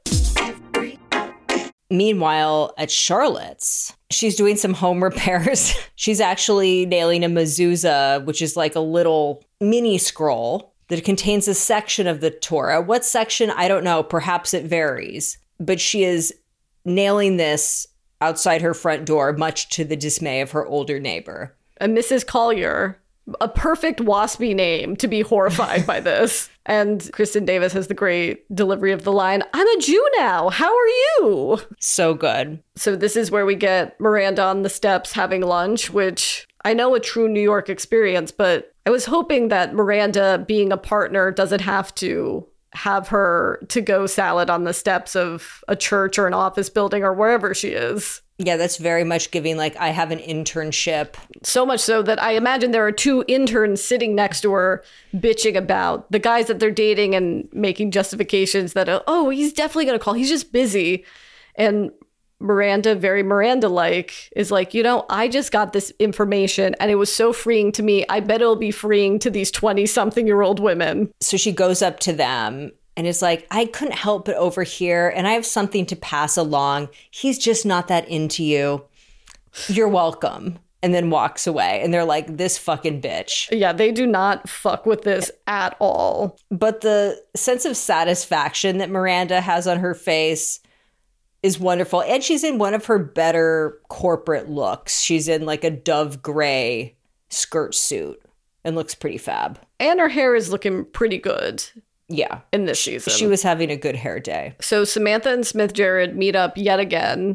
[SPEAKER 5] Meanwhile, at Charlotte's, she's doing some home repairs. She's actually nailing a mezuzah, which is like a little mini scroll that contains a section of the Torah. What section? I don't know. Perhaps it varies. But she is nailing this outside her front door, much to the dismay of her older neighbor.
[SPEAKER 4] And Mrs. Collier, a perfect waspy name to be horrified by this. And Kristen Davis has the great delivery of the line, I'm a Jew now. How are you?
[SPEAKER 5] So good.
[SPEAKER 4] So this is where we get Miranda on the steps having lunch, which I know a true New York experience, but I was hoping that Miranda, being a partner, doesn't have to have her to-go salad on the steps of a church or an office building or wherever she is.
[SPEAKER 5] Yeah, that's very much giving, like, I have an internship.
[SPEAKER 4] So much so that I imagine there are 2 interns sitting next to her bitching about the guys that they're dating and making justifications that, oh, he's definitely going to call. He's just busy. And Miranda, very Miranda-like, is like, you know, I just got this information and it was so freeing to me. I bet it'll be freeing to these 20-something-year-old women.
[SPEAKER 5] So she goes up to them and is like, I couldn't help but overhear, and I have something to pass along. He's just not that into you. You're welcome. And then walks away. And they're like, this fucking bitch.
[SPEAKER 4] Yeah, they do not fuck with this at all.
[SPEAKER 5] But the sense of satisfaction that Miranda has on her face is wonderful. And she's in one of her better corporate looks. She's in like a dove gray skirt suit. and looks pretty fab.
[SPEAKER 4] And her hair is looking pretty good
[SPEAKER 5] Yeah.
[SPEAKER 4] in this season.
[SPEAKER 5] She was having a good hair day.
[SPEAKER 4] So Samantha and Smith Jerrod meet up yet again.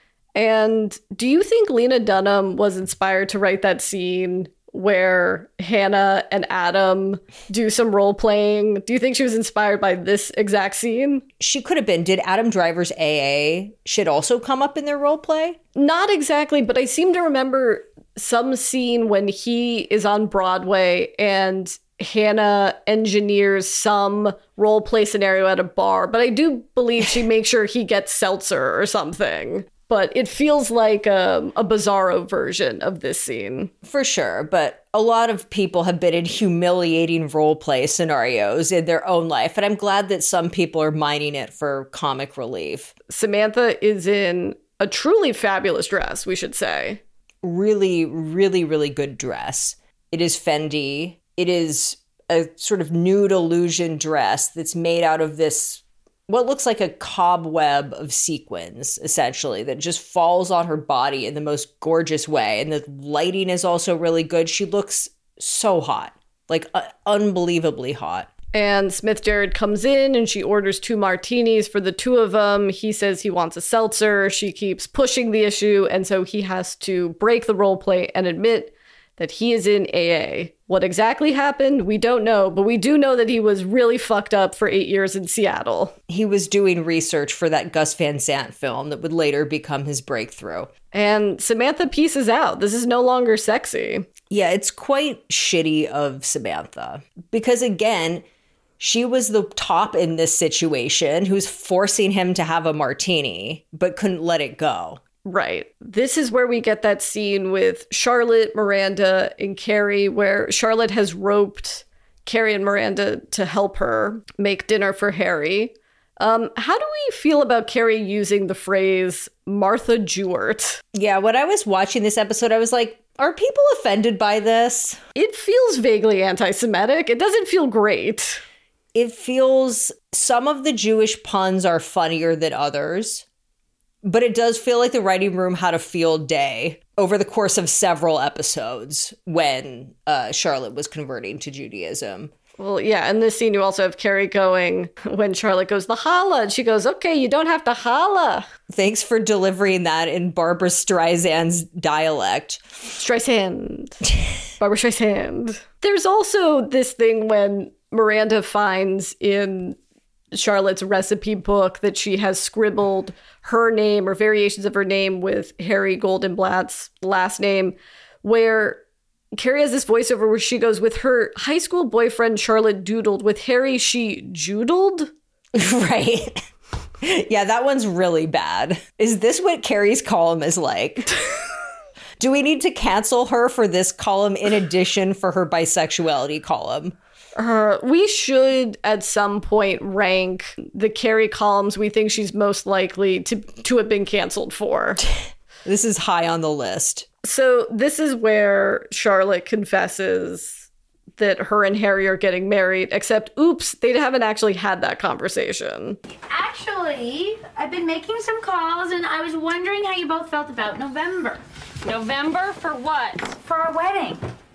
[SPEAKER 4] And do you think Lena Dunham was inspired to write that scene where Hannah and Adam do some role playing? Do you think she was inspired by this exact scene?
[SPEAKER 5] She could have been. Did Adam Driver's AA shit also come up in their role play?
[SPEAKER 4] Not exactly, but I seem to remember some scene when he is on Broadway and Hannah engineers some role play scenario at a bar. But I do believe she makes sure he gets seltzer or something. But it feels like a bizarro version of this scene.
[SPEAKER 5] For sure, but a lot of people have been in humiliating role play scenarios in their own life, and I'm glad that some people are mining it for comic relief.
[SPEAKER 4] Samantha is in a truly fabulous dress, we should say.
[SPEAKER 5] Really, really, really good dress. It is Fendi. It is a sort of nude illusion dress that's made out of this, what looks like a cobweb of sequins, essentially, that just falls on her body in the most gorgeous way. And the lighting is also really good. She looks so hot, like unbelievably hot.
[SPEAKER 4] And Smith Jerrod comes in and she orders 2 martinis for the 2 of them. He says he wants a seltzer. She keeps pushing the issue. And so he has to break the role play and admit that he is in AA. What exactly happened, we don't know, but we do know that he was really fucked up for 8 years in Seattle.
[SPEAKER 5] He was doing research for that Gus Van Sant film that would later become his breakthrough.
[SPEAKER 4] And Samantha pieces out. This is no longer sexy.
[SPEAKER 5] Yeah, it's quite shitty of Samantha. Because again, she was the top in this situation who's forcing him to have a martini, but couldn't let it go.
[SPEAKER 4] Right. This is where we get that scene with Charlotte, Miranda, and Carrie, where Charlotte has roped Carrie and Miranda to help her make dinner for Harry. How do we feel about Carrie using the phrase Martha Jewart?
[SPEAKER 5] Yeah, when I was watching this episode, I was like, are people offended by this?
[SPEAKER 4] It feels vaguely anti-Semitic. It doesn't feel great.
[SPEAKER 5] It feels, some of the Jewish puns are funnier than others. But it does feel like the writing room had a field day over the course of several episodes when Charlotte was converting to Judaism.
[SPEAKER 4] Well, yeah, in this scene, you also have Carrie going, when Charlotte goes, the holla, and she goes, okay, you don't have to holla.
[SPEAKER 5] Thanks for delivering that in Barbra Streisand's dialect.
[SPEAKER 4] Streisand. Barbra Streisand. There's also this thing when Miranda finds in Charlotte's recipe book that she has scribbled her name or variations of her name with Harry Goldenblatt's last name, where Carrie has this voiceover where she goes, with her high school boyfriend Charlotte doodled, with Harry she joodled.
[SPEAKER 5] Right. Yeah, that one's really bad. Is this what Carrie's column is like? Do we need to cancel her for this column in addition for her bisexuality column?
[SPEAKER 4] We should at some point rank the Carrie columns we think she's most likely to have been canceled for.
[SPEAKER 5] This is high on the list.
[SPEAKER 4] So this is where Charlotte confesses that her and Harry are getting married, except, oops, they haven't actually had that conversation.
[SPEAKER 7] Actually, I've been making some calls and I was wondering how you both felt about November.
[SPEAKER 8] November for what?
[SPEAKER 7] For our wedding.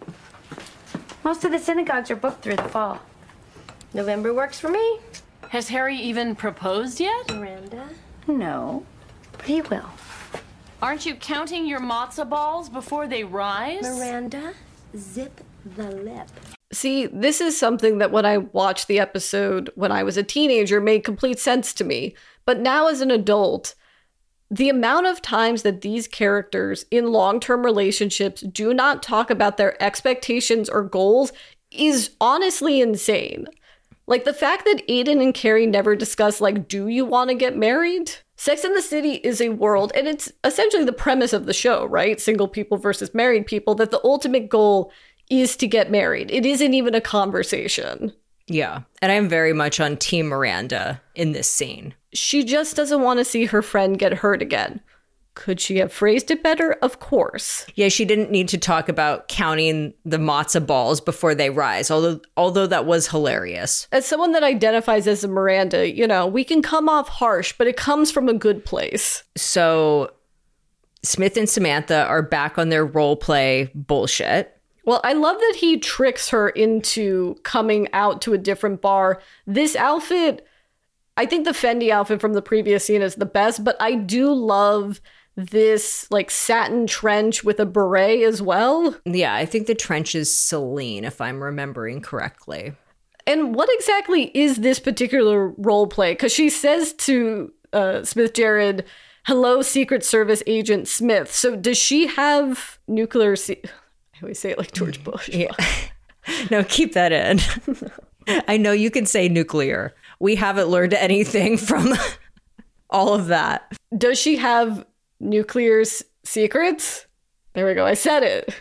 [SPEAKER 7] Most of the synagogues are booked through the fall.
[SPEAKER 8] November works for me. Has Harry even proposed yet?
[SPEAKER 7] Miranda? No, but he will.
[SPEAKER 8] Aren't you counting your matzo balls before they rise?
[SPEAKER 6] Miranda, zip the lip.
[SPEAKER 4] See, this is something that when I watched the episode when I was a teenager made complete sense to me. But now as an adult, the amount of times that these characters in long-term relationships do not talk about their expectations or goals is honestly insane. Like the fact that Aiden and Carrie never discuss, like, do you want to get married? Sex and the City is a world, and it's essentially the premise of the show, right? Single people versus married people, that the ultimate goal is to get married. It isn't even a conversation.
[SPEAKER 5] Yeah. And I'm very much on Team Miranda in this scene.
[SPEAKER 4] She just doesn't want to see her friend get hurt again. Could she have phrased it better? Of course.
[SPEAKER 5] Yeah, she didn't need to talk about counting the matzo balls before they rise, although that was hilarious.
[SPEAKER 4] As someone that identifies as a Miranda, you know, we can come off harsh, but it comes from a good place.
[SPEAKER 5] So Smith and Samantha are back on their role play bullshit.
[SPEAKER 4] Well, I love that he tricks her into coming out to a different bar. This outfit, I think the Fendi outfit from the previous scene is the best, but I do love this like satin trench with a beret as well.
[SPEAKER 5] Yeah, I think the trench is Celine, if I'm remembering correctly.
[SPEAKER 4] And what exactly is this particular role play? Because she says to Smith Jerrod, "Hello, Secret Service Agent Smith." So does she have nuclear... I always say it like George Bush.
[SPEAKER 5] Yeah. No, keep that in. I know you can say nuclear. We haven't learned anything from all of that.
[SPEAKER 4] Does she have nuclear secrets? There we go. I said it.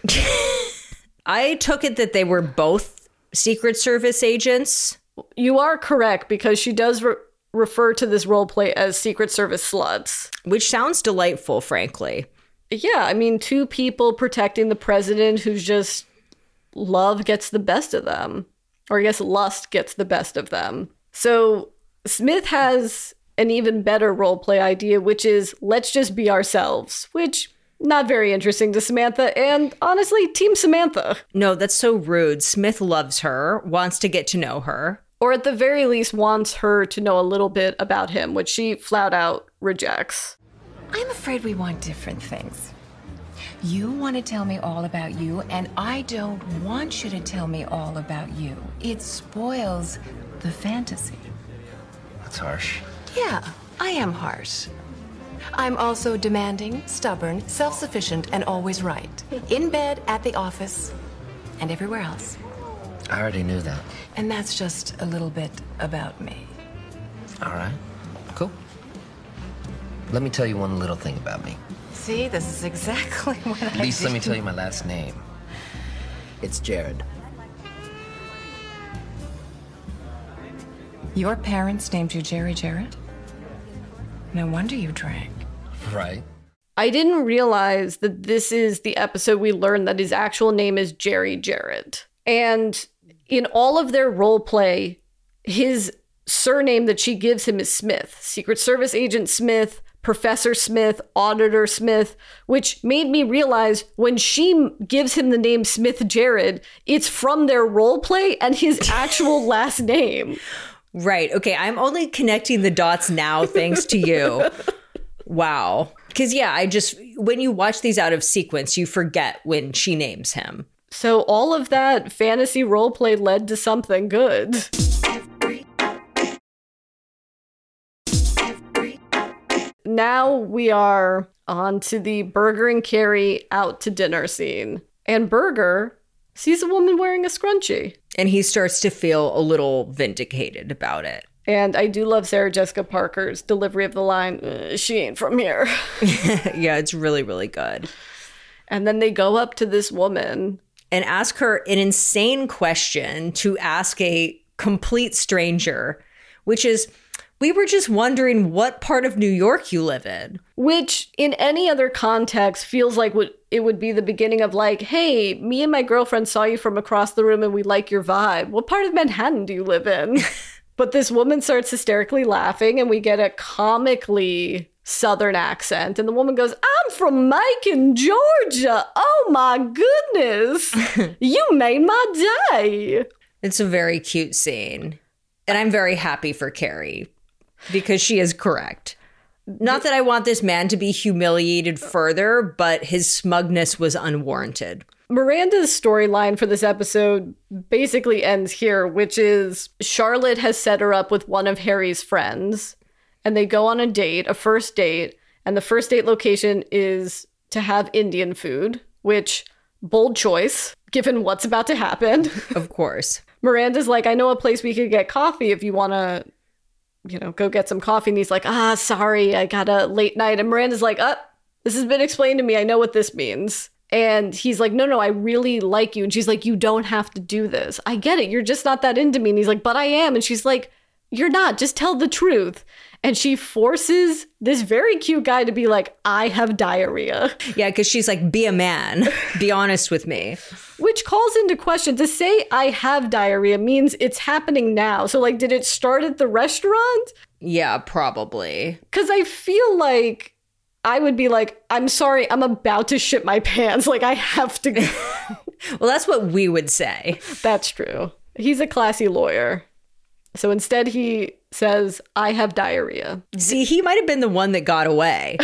[SPEAKER 5] I took it that they were both Secret Service agents.
[SPEAKER 4] You are correct, because she does refer to this role play as Secret Service sluts.
[SPEAKER 5] Which sounds delightful, frankly.
[SPEAKER 4] Yeah, I mean, two people protecting the president who's just love gets the best of them. Or I guess lust gets the best of them. So Smith has an even better role play idea, which is let's just be ourselves, which not very interesting to Samantha, and honestly, Team Samantha.
[SPEAKER 5] No, that's so rude. Smith loves her, wants to get to know her.
[SPEAKER 4] Or at the very least wants her to know a little bit about him, which she flat out rejects.
[SPEAKER 9] I'm afraid we want different things. You want to tell me all about you, and I don't want you to tell me all about you. It spoils the fantasy.
[SPEAKER 3] That's harsh.
[SPEAKER 9] Yeah, I am harsh. I'm also demanding, stubborn, self-sufficient, and always right. In bed, at the office, and everywhere else.
[SPEAKER 10] I already knew that.
[SPEAKER 9] And that's just a little bit about me.
[SPEAKER 10] All right, cool. Let me tell you one little thing about me.
[SPEAKER 9] See, this is exactly what
[SPEAKER 10] At least let me tell you my last name. It's Jerrod.
[SPEAKER 9] Your parents named you Jerry Jerrod? No wonder you drank.
[SPEAKER 10] Right.
[SPEAKER 4] I didn't realize that this is the episode we learned that his actual name is Jerry Jerrod. And in all of their role play, his surname that she gives him is Smith. Secret Service Agent Smith, Professor Smith, Auditor Smith, which made me realize when she gives him the name Smith Jerrod, it's from their role play and his actual last name.
[SPEAKER 5] Right. Okay. I'm only connecting the dots now, thanks to you. Wow. Because, yeah, when you watch these out of sequence, you forget when she names him.
[SPEAKER 4] So all of that fantasy role play led to something good. Now we are on to the Berger and Carrie out to dinner scene. And Berger sees a woman wearing a scrunchie.
[SPEAKER 5] And he starts to feel a little vindicated about it.
[SPEAKER 4] And I do love Sarah Jessica Parker's delivery of the line, she ain't from here.
[SPEAKER 5] Yeah, it's really, really good.
[SPEAKER 4] And then they go up to this woman
[SPEAKER 5] and ask her an insane question to ask a complete stranger, which is, we were just wondering what part of New York you live in.
[SPEAKER 4] Which, in any other context, feels like it would be the beginning of like, hey, me and my girlfriend saw you from across the room and we like your vibe. What part of Manhattan do you live in? But this woman starts hysterically laughing and we get a comically Southern accent. And the woman goes, I'm from Macon, Georgia. Oh my goodness. You made my day.
[SPEAKER 5] It's a very cute scene. And I'm very happy for Carrie because she is correct. Not that I want this man to be humiliated further, but his smugness was unwarranted.
[SPEAKER 4] Miranda's storyline for this episode basically ends here, which is Charlotte has set her up with one of Harry's friends, and they go on a date, a first date, and the first date location is to have Indian food, which, bold choice, given what's about to happen.
[SPEAKER 5] Of course.
[SPEAKER 4] Miranda's like, I know a place we could get coffee if you want to, go get some coffee. And he's like, sorry, I got a late night. And Miranda's like, this has been explained to me. I know what this means. And he's like, no, I really like you. And she's like, you don't have to do this. I get it. You're just not that into me. And he's like, but I am. And she's like, you're not. Just tell the truth. And she forces this very cute guy to be like, I have diarrhea.
[SPEAKER 5] Yeah, because she's like, be a man. Be honest with me.
[SPEAKER 4] Which calls into question, to say I have diarrhea means it's happening now. So like, did it start at the restaurant?
[SPEAKER 5] Yeah, probably.
[SPEAKER 4] Because I feel like I would be like, I'm sorry, I'm about to shit my pants. Like, I have to
[SPEAKER 5] Well, that's what we would say.
[SPEAKER 4] That's true. He's a classy lawyer. So instead he says, I have diarrhea.
[SPEAKER 5] See, he might have been the one that got away.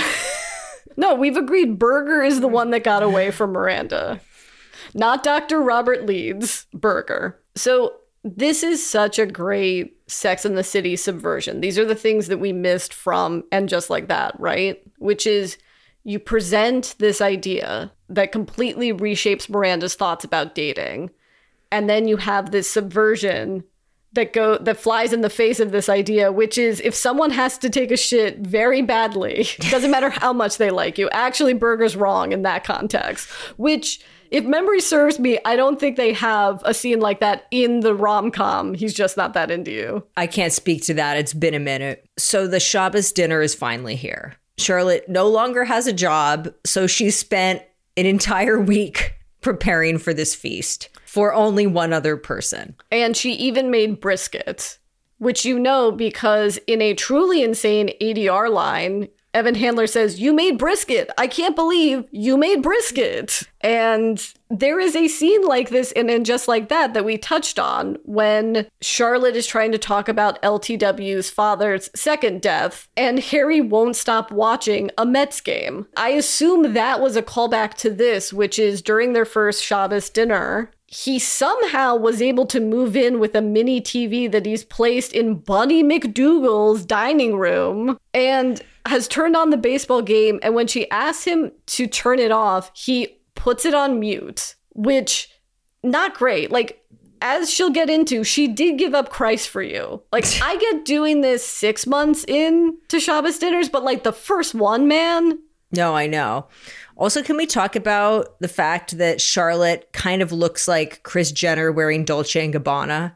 [SPEAKER 4] No, we've agreed Berger is the one that got away from Miranda. Not Dr. Robert Leeds, Berger. So this is such a great Sex and the City subversion. These are the things that we missed from And Just Like That, right? Which is you present this idea that completely reshapes Miranda's thoughts about dating. And then you have this subversion that flies in the face of this idea, which is if someone has to take a shit very badly, doesn't matter how much they like you. Actually, Berger's wrong in that context, which, if memory serves me, I don't think they have a scene like that in the rom-com. He's just not that into you.
[SPEAKER 5] I can't speak to that. It's been a minute. So the Shabbos dinner is finally here. Charlotte no longer has a job, so she spent an entire week preparing for this feast for only one other person.
[SPEAKER 4] And she even made brisket, which you know because in a truly insane ADR line, Evan Handler says, you made brisket. I can't believe you made brisket. And there is a scene like this and Just Like That we touched on when Charlotte is trying to talk about LTW's father's second death and Harry won't stop watching a Mets game. I assume that was a callback to this, which is during their first Shabbos dinner, he somehow was able to move in with a mini TV that he's placed in Bunny McDougal's dining room and has turned on the baseball game. And when she asks him to turn it off, he puts it on mute, which not great. Like, as she'll get into, she did give up Christ for you. Like, I get doing this 6 months in to Shabbos dinners, but like the first one, man.
[SPEAKER 5] No, I know. Also, can we talk about the fact that Charlotte kind of looks like Kris Jenner wearing Dolce & Gabbana?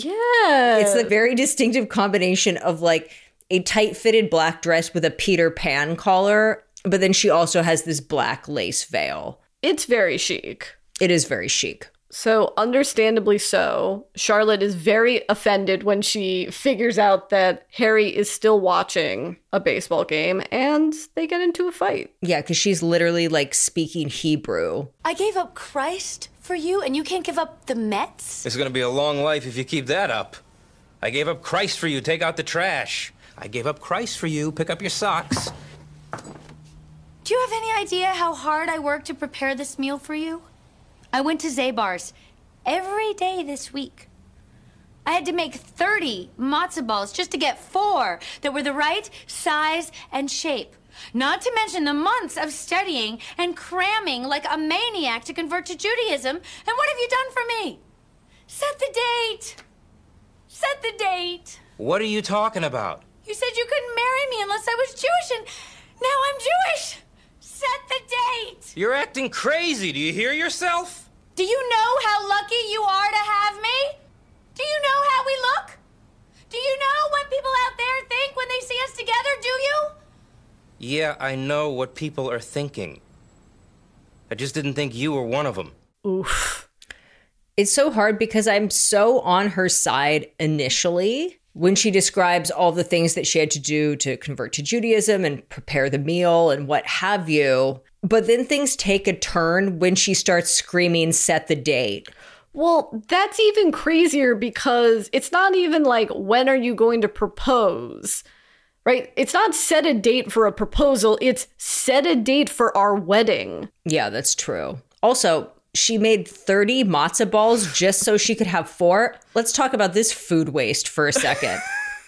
[SPEAKER 4] Yeah.
[SPEAKER 5] It's a very distinctive combination of like a tight-fitted black dress with a Peter Pan collar, but then she also has this black lace veil.
[SPEAKER 4] It's very chic.
[SPEAKER 5] It is very chic.
[SPEAKER 4] So, understandably so, Charlotte is very offended when she figures out that Harry is still watching a baseball game and they get into a fight.
[SPEAKER 5] Yeah, because she's literally like speaking Hebrew.
[SPEAKER 7] I gave up Christ for you, and you can't give up the Mets?
[SPEAKER 11] It's gonna be a long life if you keep that up. I gave up Christ for you, take out the trash. I gave up Christ for you, pick up your socks.
[SPEAKER 7] Do you have any idea how hard I worked to prepare this meal for you? I went to Zabar's every day this week. I had to make 30 matzo balls just to get 4 that were the right size and shape. Not to mention the months of studying and cramming like a maniac to convert to Judaism. And what have you done for me? Set the date. Set the date.
[SPEAKER 11] What are you talking about?
[SPEAKER 7] You said you couldn't marry me unless I was Jewish, and now I'm Jewish. Set the date.
[SPEAKER 11] You're acting crazy. Do you hear yourself?
[SPEAKER 7] Do you know how lucky you are to have me? Do you know how we look? Do you know what people out there think when they see us together, do you?
[SPEAKER 11] Yeah, I know what people are thinking. I just didn't think you were one of them.
[SPEAKER 4] Oof.
[SPEAKER 5] It's so hard because I'm so on her side initially when she describes all the things that she had to do to convert to Judaism and prepare the meal and what have you. But then things take a turn when she starts screaming, set the date.
[SPEAKER 4] Well, that's even crazier because it's not even like, when are you going to propose? Right? It's not set a date for a proposal. It's set a date for our wedding.
[SPEAKER 5] Yeah, that's true. Also, she made 30 matzo balls just so she could have 4. Let's talk about this food waste for a second.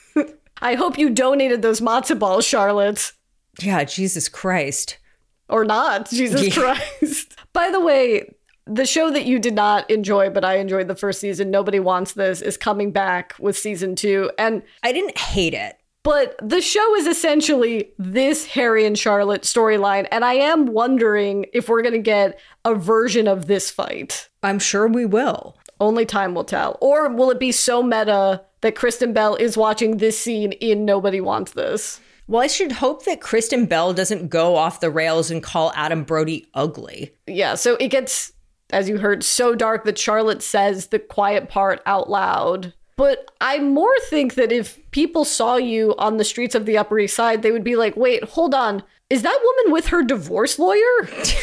[SPEAKER 4] I hope you donated those matzo balls, Charlotte.
[SPEAKER 5] Yeah, Jesus Christ.
[SPEAKER 4] Or not, Jesus Christ. By the way, the show that you did not enjoy, but I enjoyed the first season, Nobody Wants This, is coming back with season 2. And
[SPEAKER 5] I didn't hate it.
[SPEAKER 4] But the show is essentially this Harry and Charlotte storyline, and I am wondering if we're going to get a version of this fight.
[SPEAKER 5] I'm sure we will.
[SPEAKER 4] Only time will tell. Or will it be so meta that Kristen Bell is watching this scene in Nobody Wants This?
[SPEAKER 5] Well, I should hope that Kristen Bell doesn't go off the rails and call Adam Brody ugly.
[SPEAKER 4] Yeah, so it gets, as you heard, so dark that Charlotte says the quiet part out loud. But I more think that if people saw you on the streets of the Upper East Side, they would be like, wait, hold on. Is that woman with her divorce lawyer?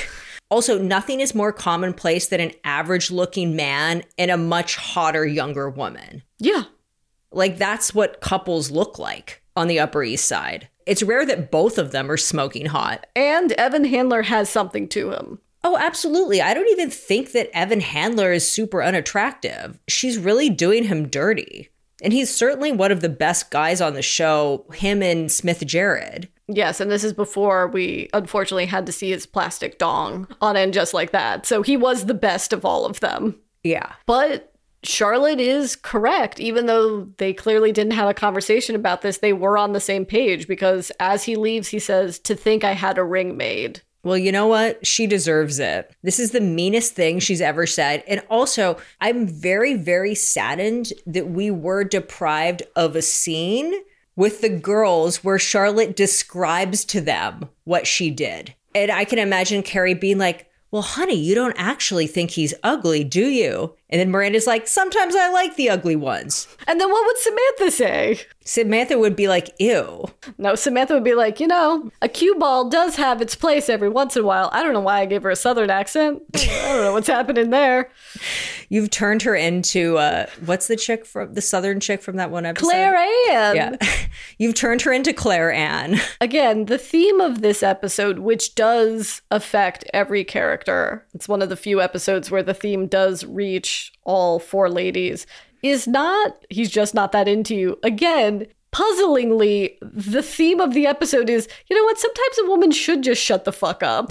[SPEAKER 5] Also, nothing is more commonplace than an average-looking man and a much hotter, younger woman.
[SPEAKER 4] Yeah.
[SPEAKER 5] Like, that's what couples look like on the Upper East Side. It's rare that both of them are smoking hot.
[SPEAKER 4] And Evan Handler has something to him.
[SPEAKER 5] Oh, absolutely. I don't even think that Evan Handler is super unattractive. She's really doing him dirty. And he's certainly one of the best guys on the show, him and Smith Jerrod.
[SPEAKER 4] Yes, and this is before we unfortunately had to see his plastic dong on end just like that. So he was the best of all of them.
[SPEAKER 5] Yeah.
[SPEAKER 4] But Charlotte is correct. Even though they clearly didn't have a conversation about this, they were on the same page because as he leaves, he says, "To think I had a ring made."
[SPEAKER 5] Well, you know what? She deserves it. This is the meanest thing she's ever said. And also, I'm very, very saddened that we were deprived of a scene with the girls where Charlotte describes to them what she did. And I can imagine Carrie being like, "Well, honey, you don't actually think he's ugly, do you?" And then Miranda's like, "Sometimes I like the ugly ones."
[SPEAKER 4] And then what would Samantha say?
[SPEAKER 5] Samantha would be like, "Ew."
[SPEAKER 4] No, Samantha would be like, a cue ball does have its place every once in a while. I don't know why I gave her a southern accent. I don't know what's happening there.
[SPEAKER 5] You've turned her into, what's the southern chick from that one episode?
[SPEAKER 4] Claire Ann.
[SPEAKER 5] Yeah. You've turned her into Claire Ann.
[SPEAKER 4] Again, the theme of this episode, which does affect every character, it's one of the few episodes where the theme does reach all four ladies, is not, he's just not that into you. Again, puzzlingly, the theme of the episode is, you know what, sometimes a woman should just shut the fuck up.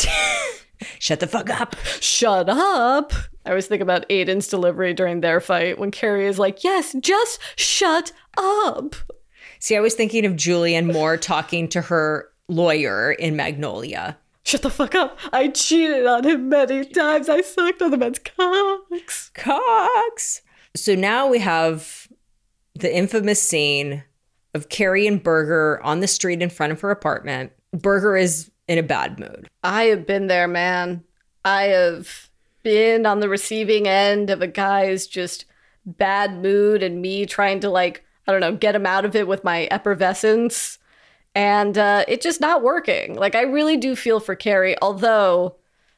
[SPEAKER 5] Shut the fuck up.
[SPEAKER 4] Shut up. I always think about Aiden's delivery during their fight when Carrie is like, "Yes, just shut up."
[SPEAKER 5] See, I was thinking of Julianne Moore talking to her lawyer in Magnolia.
[SPEAKER 4] "Shut the fuck up. I cheated on him many times. I sucked on the man's cocks."
[SPEAKER 5] Cocks. So now we have the infamous scene of Carrie and Berger on the street in front of her apartment. Berger is in a bad mood.
[SPEAKER 4] I have been there, man. I have been on the receiving end of a guy's just bad mood and me trying to, get him out of it with my effervescence. And it's just not working. Like, I really do feel for Carrie, although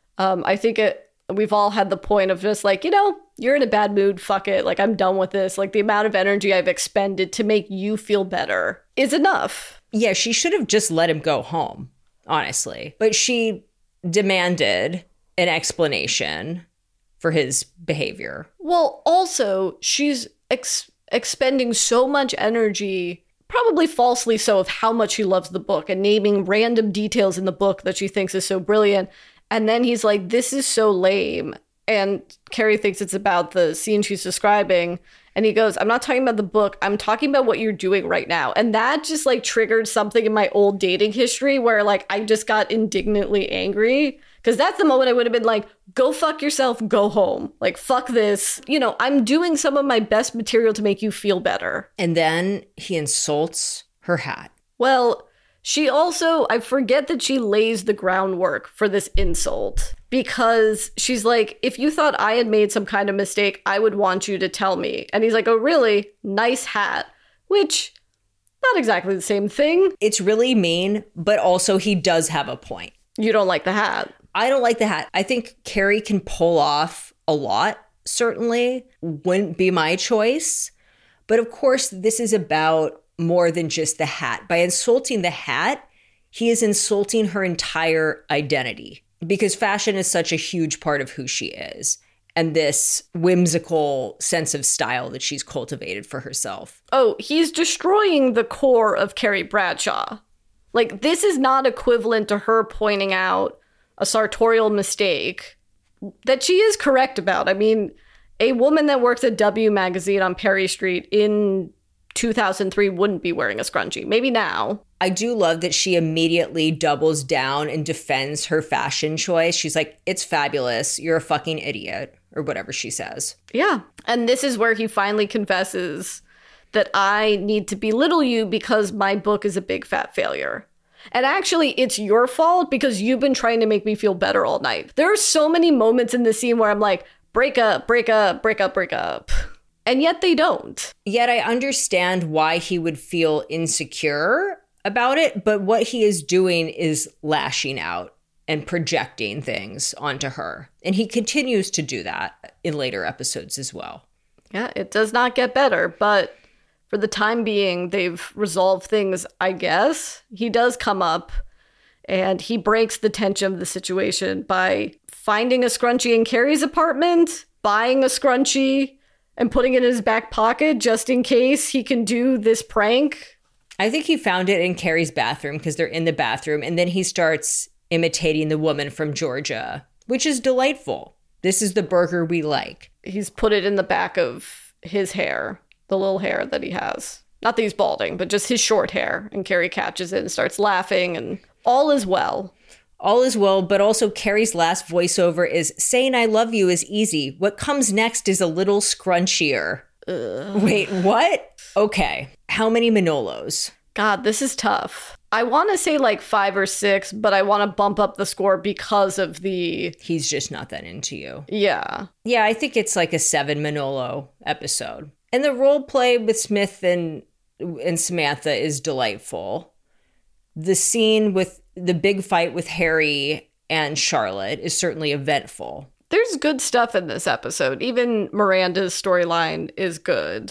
[SPEAKER 4] I think we've all had the point of just like, you're in a bad mood, fuck it. Like, I'm done with this. Like, the amount of energy I've expended to make you feel better is enough.
[SPEAKER 5] Yeah, she should have just let him go home, honestly. But she demanded an explanation for his behavior.
[SPEAKER 4] Well, also, she's expending so much energy, probably falsely so, of how much she loves the book and naming random details in the book that she thinks is so brilliant. And then he's like, "This is so lame." And Carrie thinks it's about the scene she's describing. And he goes, "I'm not talking about the book. I'm talking about what you're doing right now." And that just triggered something in my old dating history where I just got indignantly angry. Because that's the moment I would have been like, "Go fuck yourself, go home. Fuck this. I'm doing some of my best material to make you feel better."
[SPEAKER 5] And then he insults her hat.
[SPEAKER 4] Well, she also, I forget that she lays the groundwork for this insult. Because she's like, "If you thought I had made some kind of mistake, I would want you to tell me." And he's like, "Oh, really? Nice hat." Which, not exactly the same thing.
[SPEAKER 5] It's really mean, but also he does have a point.
[SPEAKER 4] You don't like the hat.
[SPEAKER 5] I don't like the hat. I think Carrie can pull off a lot, certainly. Wouldn't be my choice. But of course, this is about more than just the hat. By insulting the hat, he is insulting her entire identity. Because fashion is such a huge part of who she is. And this whimsical sense of style that she's cultivated for herself.
[SPEAKER 4] Oh, he's destroying the core of Carrie Bradshaw. This is not equivalent to her pointing out a sartorial mistake that she is correct about. I mean, a woman that works at W Magazine on Perry Street in 2003 wouldn't be wearing a scrunchie. Maybe now.
[SPEAKER 5] I do love that she immediately doubles down and defends her fashion choice. She's like, "It's fabulous. You're a fucking idiot," or whatever she says.
[SPEAKER 4] Yeah. And this is where he finally confesses that I need to belittle you because my book is a big fat failure. And actually, it's your fault because you've been trying to make me feel better all night. There are so many moments in this scene where I'm like, break up, break up, break up, break up. And yet they don't.
[SPEAKER 5] Yet I understand why he would feel insecure about it. But what he is doing is lashing out and projecting things onto her. And he continues to do that in later episodes as well.
[SPEAKER 4] Yeah, it does not get better, but for the time being, they've resolved things, I guess. He does come up and he breaks the tension of the situation by finding a scrunchie in Carrie's apartment, buying a scrunchie, and putting it in his back pocket just in case he can do this prank.
[SPEAKER 5] I think he found it in Carrie's bathroom because they're in the bathroom, and then he starts imitating the woman from Georgia, which is delightful. This is the Berger we like.
[SPEAKER 4] He's put it in the back of his hair, the little hair that he has. Not that he's balding, but just his short hair. And Carrie catches it and starts laughing, and all is well.
[SPEAKER 5] All is well, but also Carrie's last voiceover is, saying I love you is easy. What comes next is a little scrunchier. Wait, what? Okay. How many Manolos?
[SPEAKER 4] God, this is tough. I want to say like 5 or 6, but I want to bump up the score because of the...
[SPEAKER 5] He's just not that into you.
[SPEAKER 4] Yeah.
[SPEAKER 5] Yeah, I think it's like a 7 Manolo episode. And the role play with Smith and Samantha is delightful. The scene with the big fight with Harry and Charlotte is certainly eventful.
[SPEAKER 4] There's good stuff in this episode. Even Miranda's storyline is good.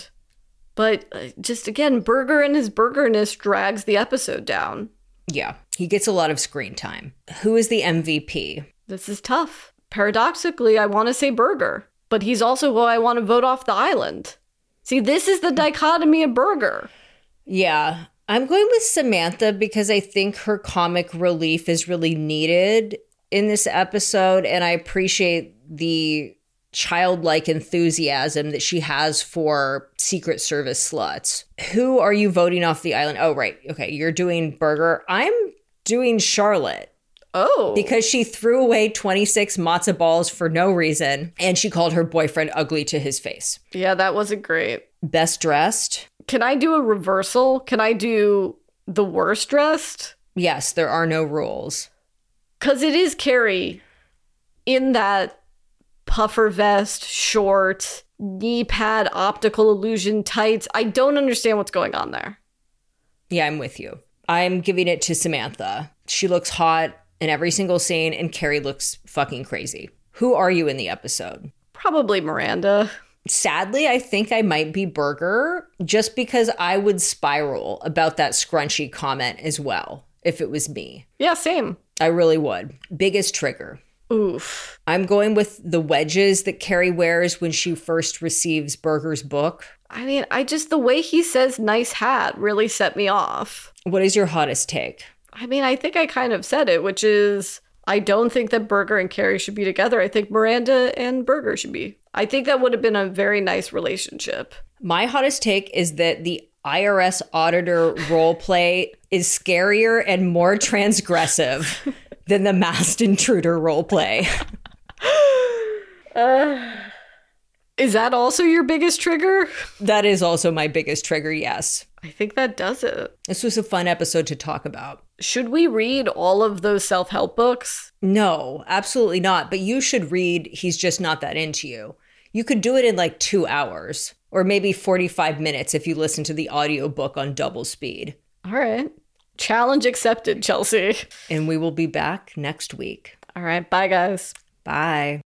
[SPEAKER 4] But just, again, Berger and his burgerness drags the episode down.
[SPEAKER 5] Yeah, he gets a lot of screen time. Who is the MVP?
[SPEAKER 4] This is tough. Paradoxically, I want to say Berger. But he's also who I want to vote off the island. See, this is the dichotomy of Berger.
[SPEAKER 5] Yeah, I'm going with Samantha because I think her comic relief is really needed in this episode, and I appreciate the childlike enthusiasm that she has for Secret Service sluts. Who are you voting off the island? Oh, right. Okay, you're doing Berger. I'm doing Charlotte.
[SPEAKER 4] Oh.
[SPEAKER 5] Because she threw away 26 matzo balls for no reason, and she called her boyfriend ugly to his face.
[SPEAKER 4] Yeah, that wasn't great.
[SPEAKER 5] Best dressed?
[SPEAKER 4] Can I do a reversal? Can I do the worst dressed?
[SPEAKER 5] Yes, there are no rules.
[SPEAKER 4] Because it is Carrie in that puffer vest, short, knee pad, optical illusion tights. I don't understand what's going on there.
[SPEAKER 5] Yeah, I'm with you. I'm giving it to Samantha. She looks hot in every single scene, and Carrie looks fucking crazy. Who are you in the episode?
[SPEAKER 4] Probably Miranda.
[SPEAKER 5] Sadly, I think I might be Berger, just because I would spiral about that scrunchy comment as well, if it was me.
[SPEAKER 4] Yeah, same.
[SPEAKER 5] I really would. Biggest trigger.
[SPEAKER 4] Oof.
[SPEAKER 5] I'm going with the wedges that Carrie wears when she first receives Berger's book.
[SPEAKER 4] I mean, the way he says nice hat really set me off.
[SPEAKER 5] What is your hottest take?
[SPEAKER 4] I mean, I think I kind of said it, which is I don't think that Berger and Carrie should be together. I think Miranda and Berger should be. I think that would have been a very nice relationship.
[SPEAKER 5] My hottest take is that the IRS auditor role play is scarier and more transgressive than the masked intruder role play.
[SPEAKER 4] Is that also your biggest trigger?
[SPEAKER 5] That is also my biggest trigger, yes.
[SPEAKER 4] I think that does it.
[SPEAKER 5] This was a fun episode to talk about.
[SPEAKER 4] Should we read all of those self-help books?
[SPEAKER 5] No, absolutely not. But you should read He's Just Not That Into You. You could do it in like 2 hours or maybe 45 minutes if you listen to the audiobook on double speed.
[SPEAKER 4] All right. Challenge accepted, Chelsea.
[SPEAKER 5] And we will be back next week.
[SPEAKER 4] All right. Bye, guys.
[SPEAKER 5] Bye.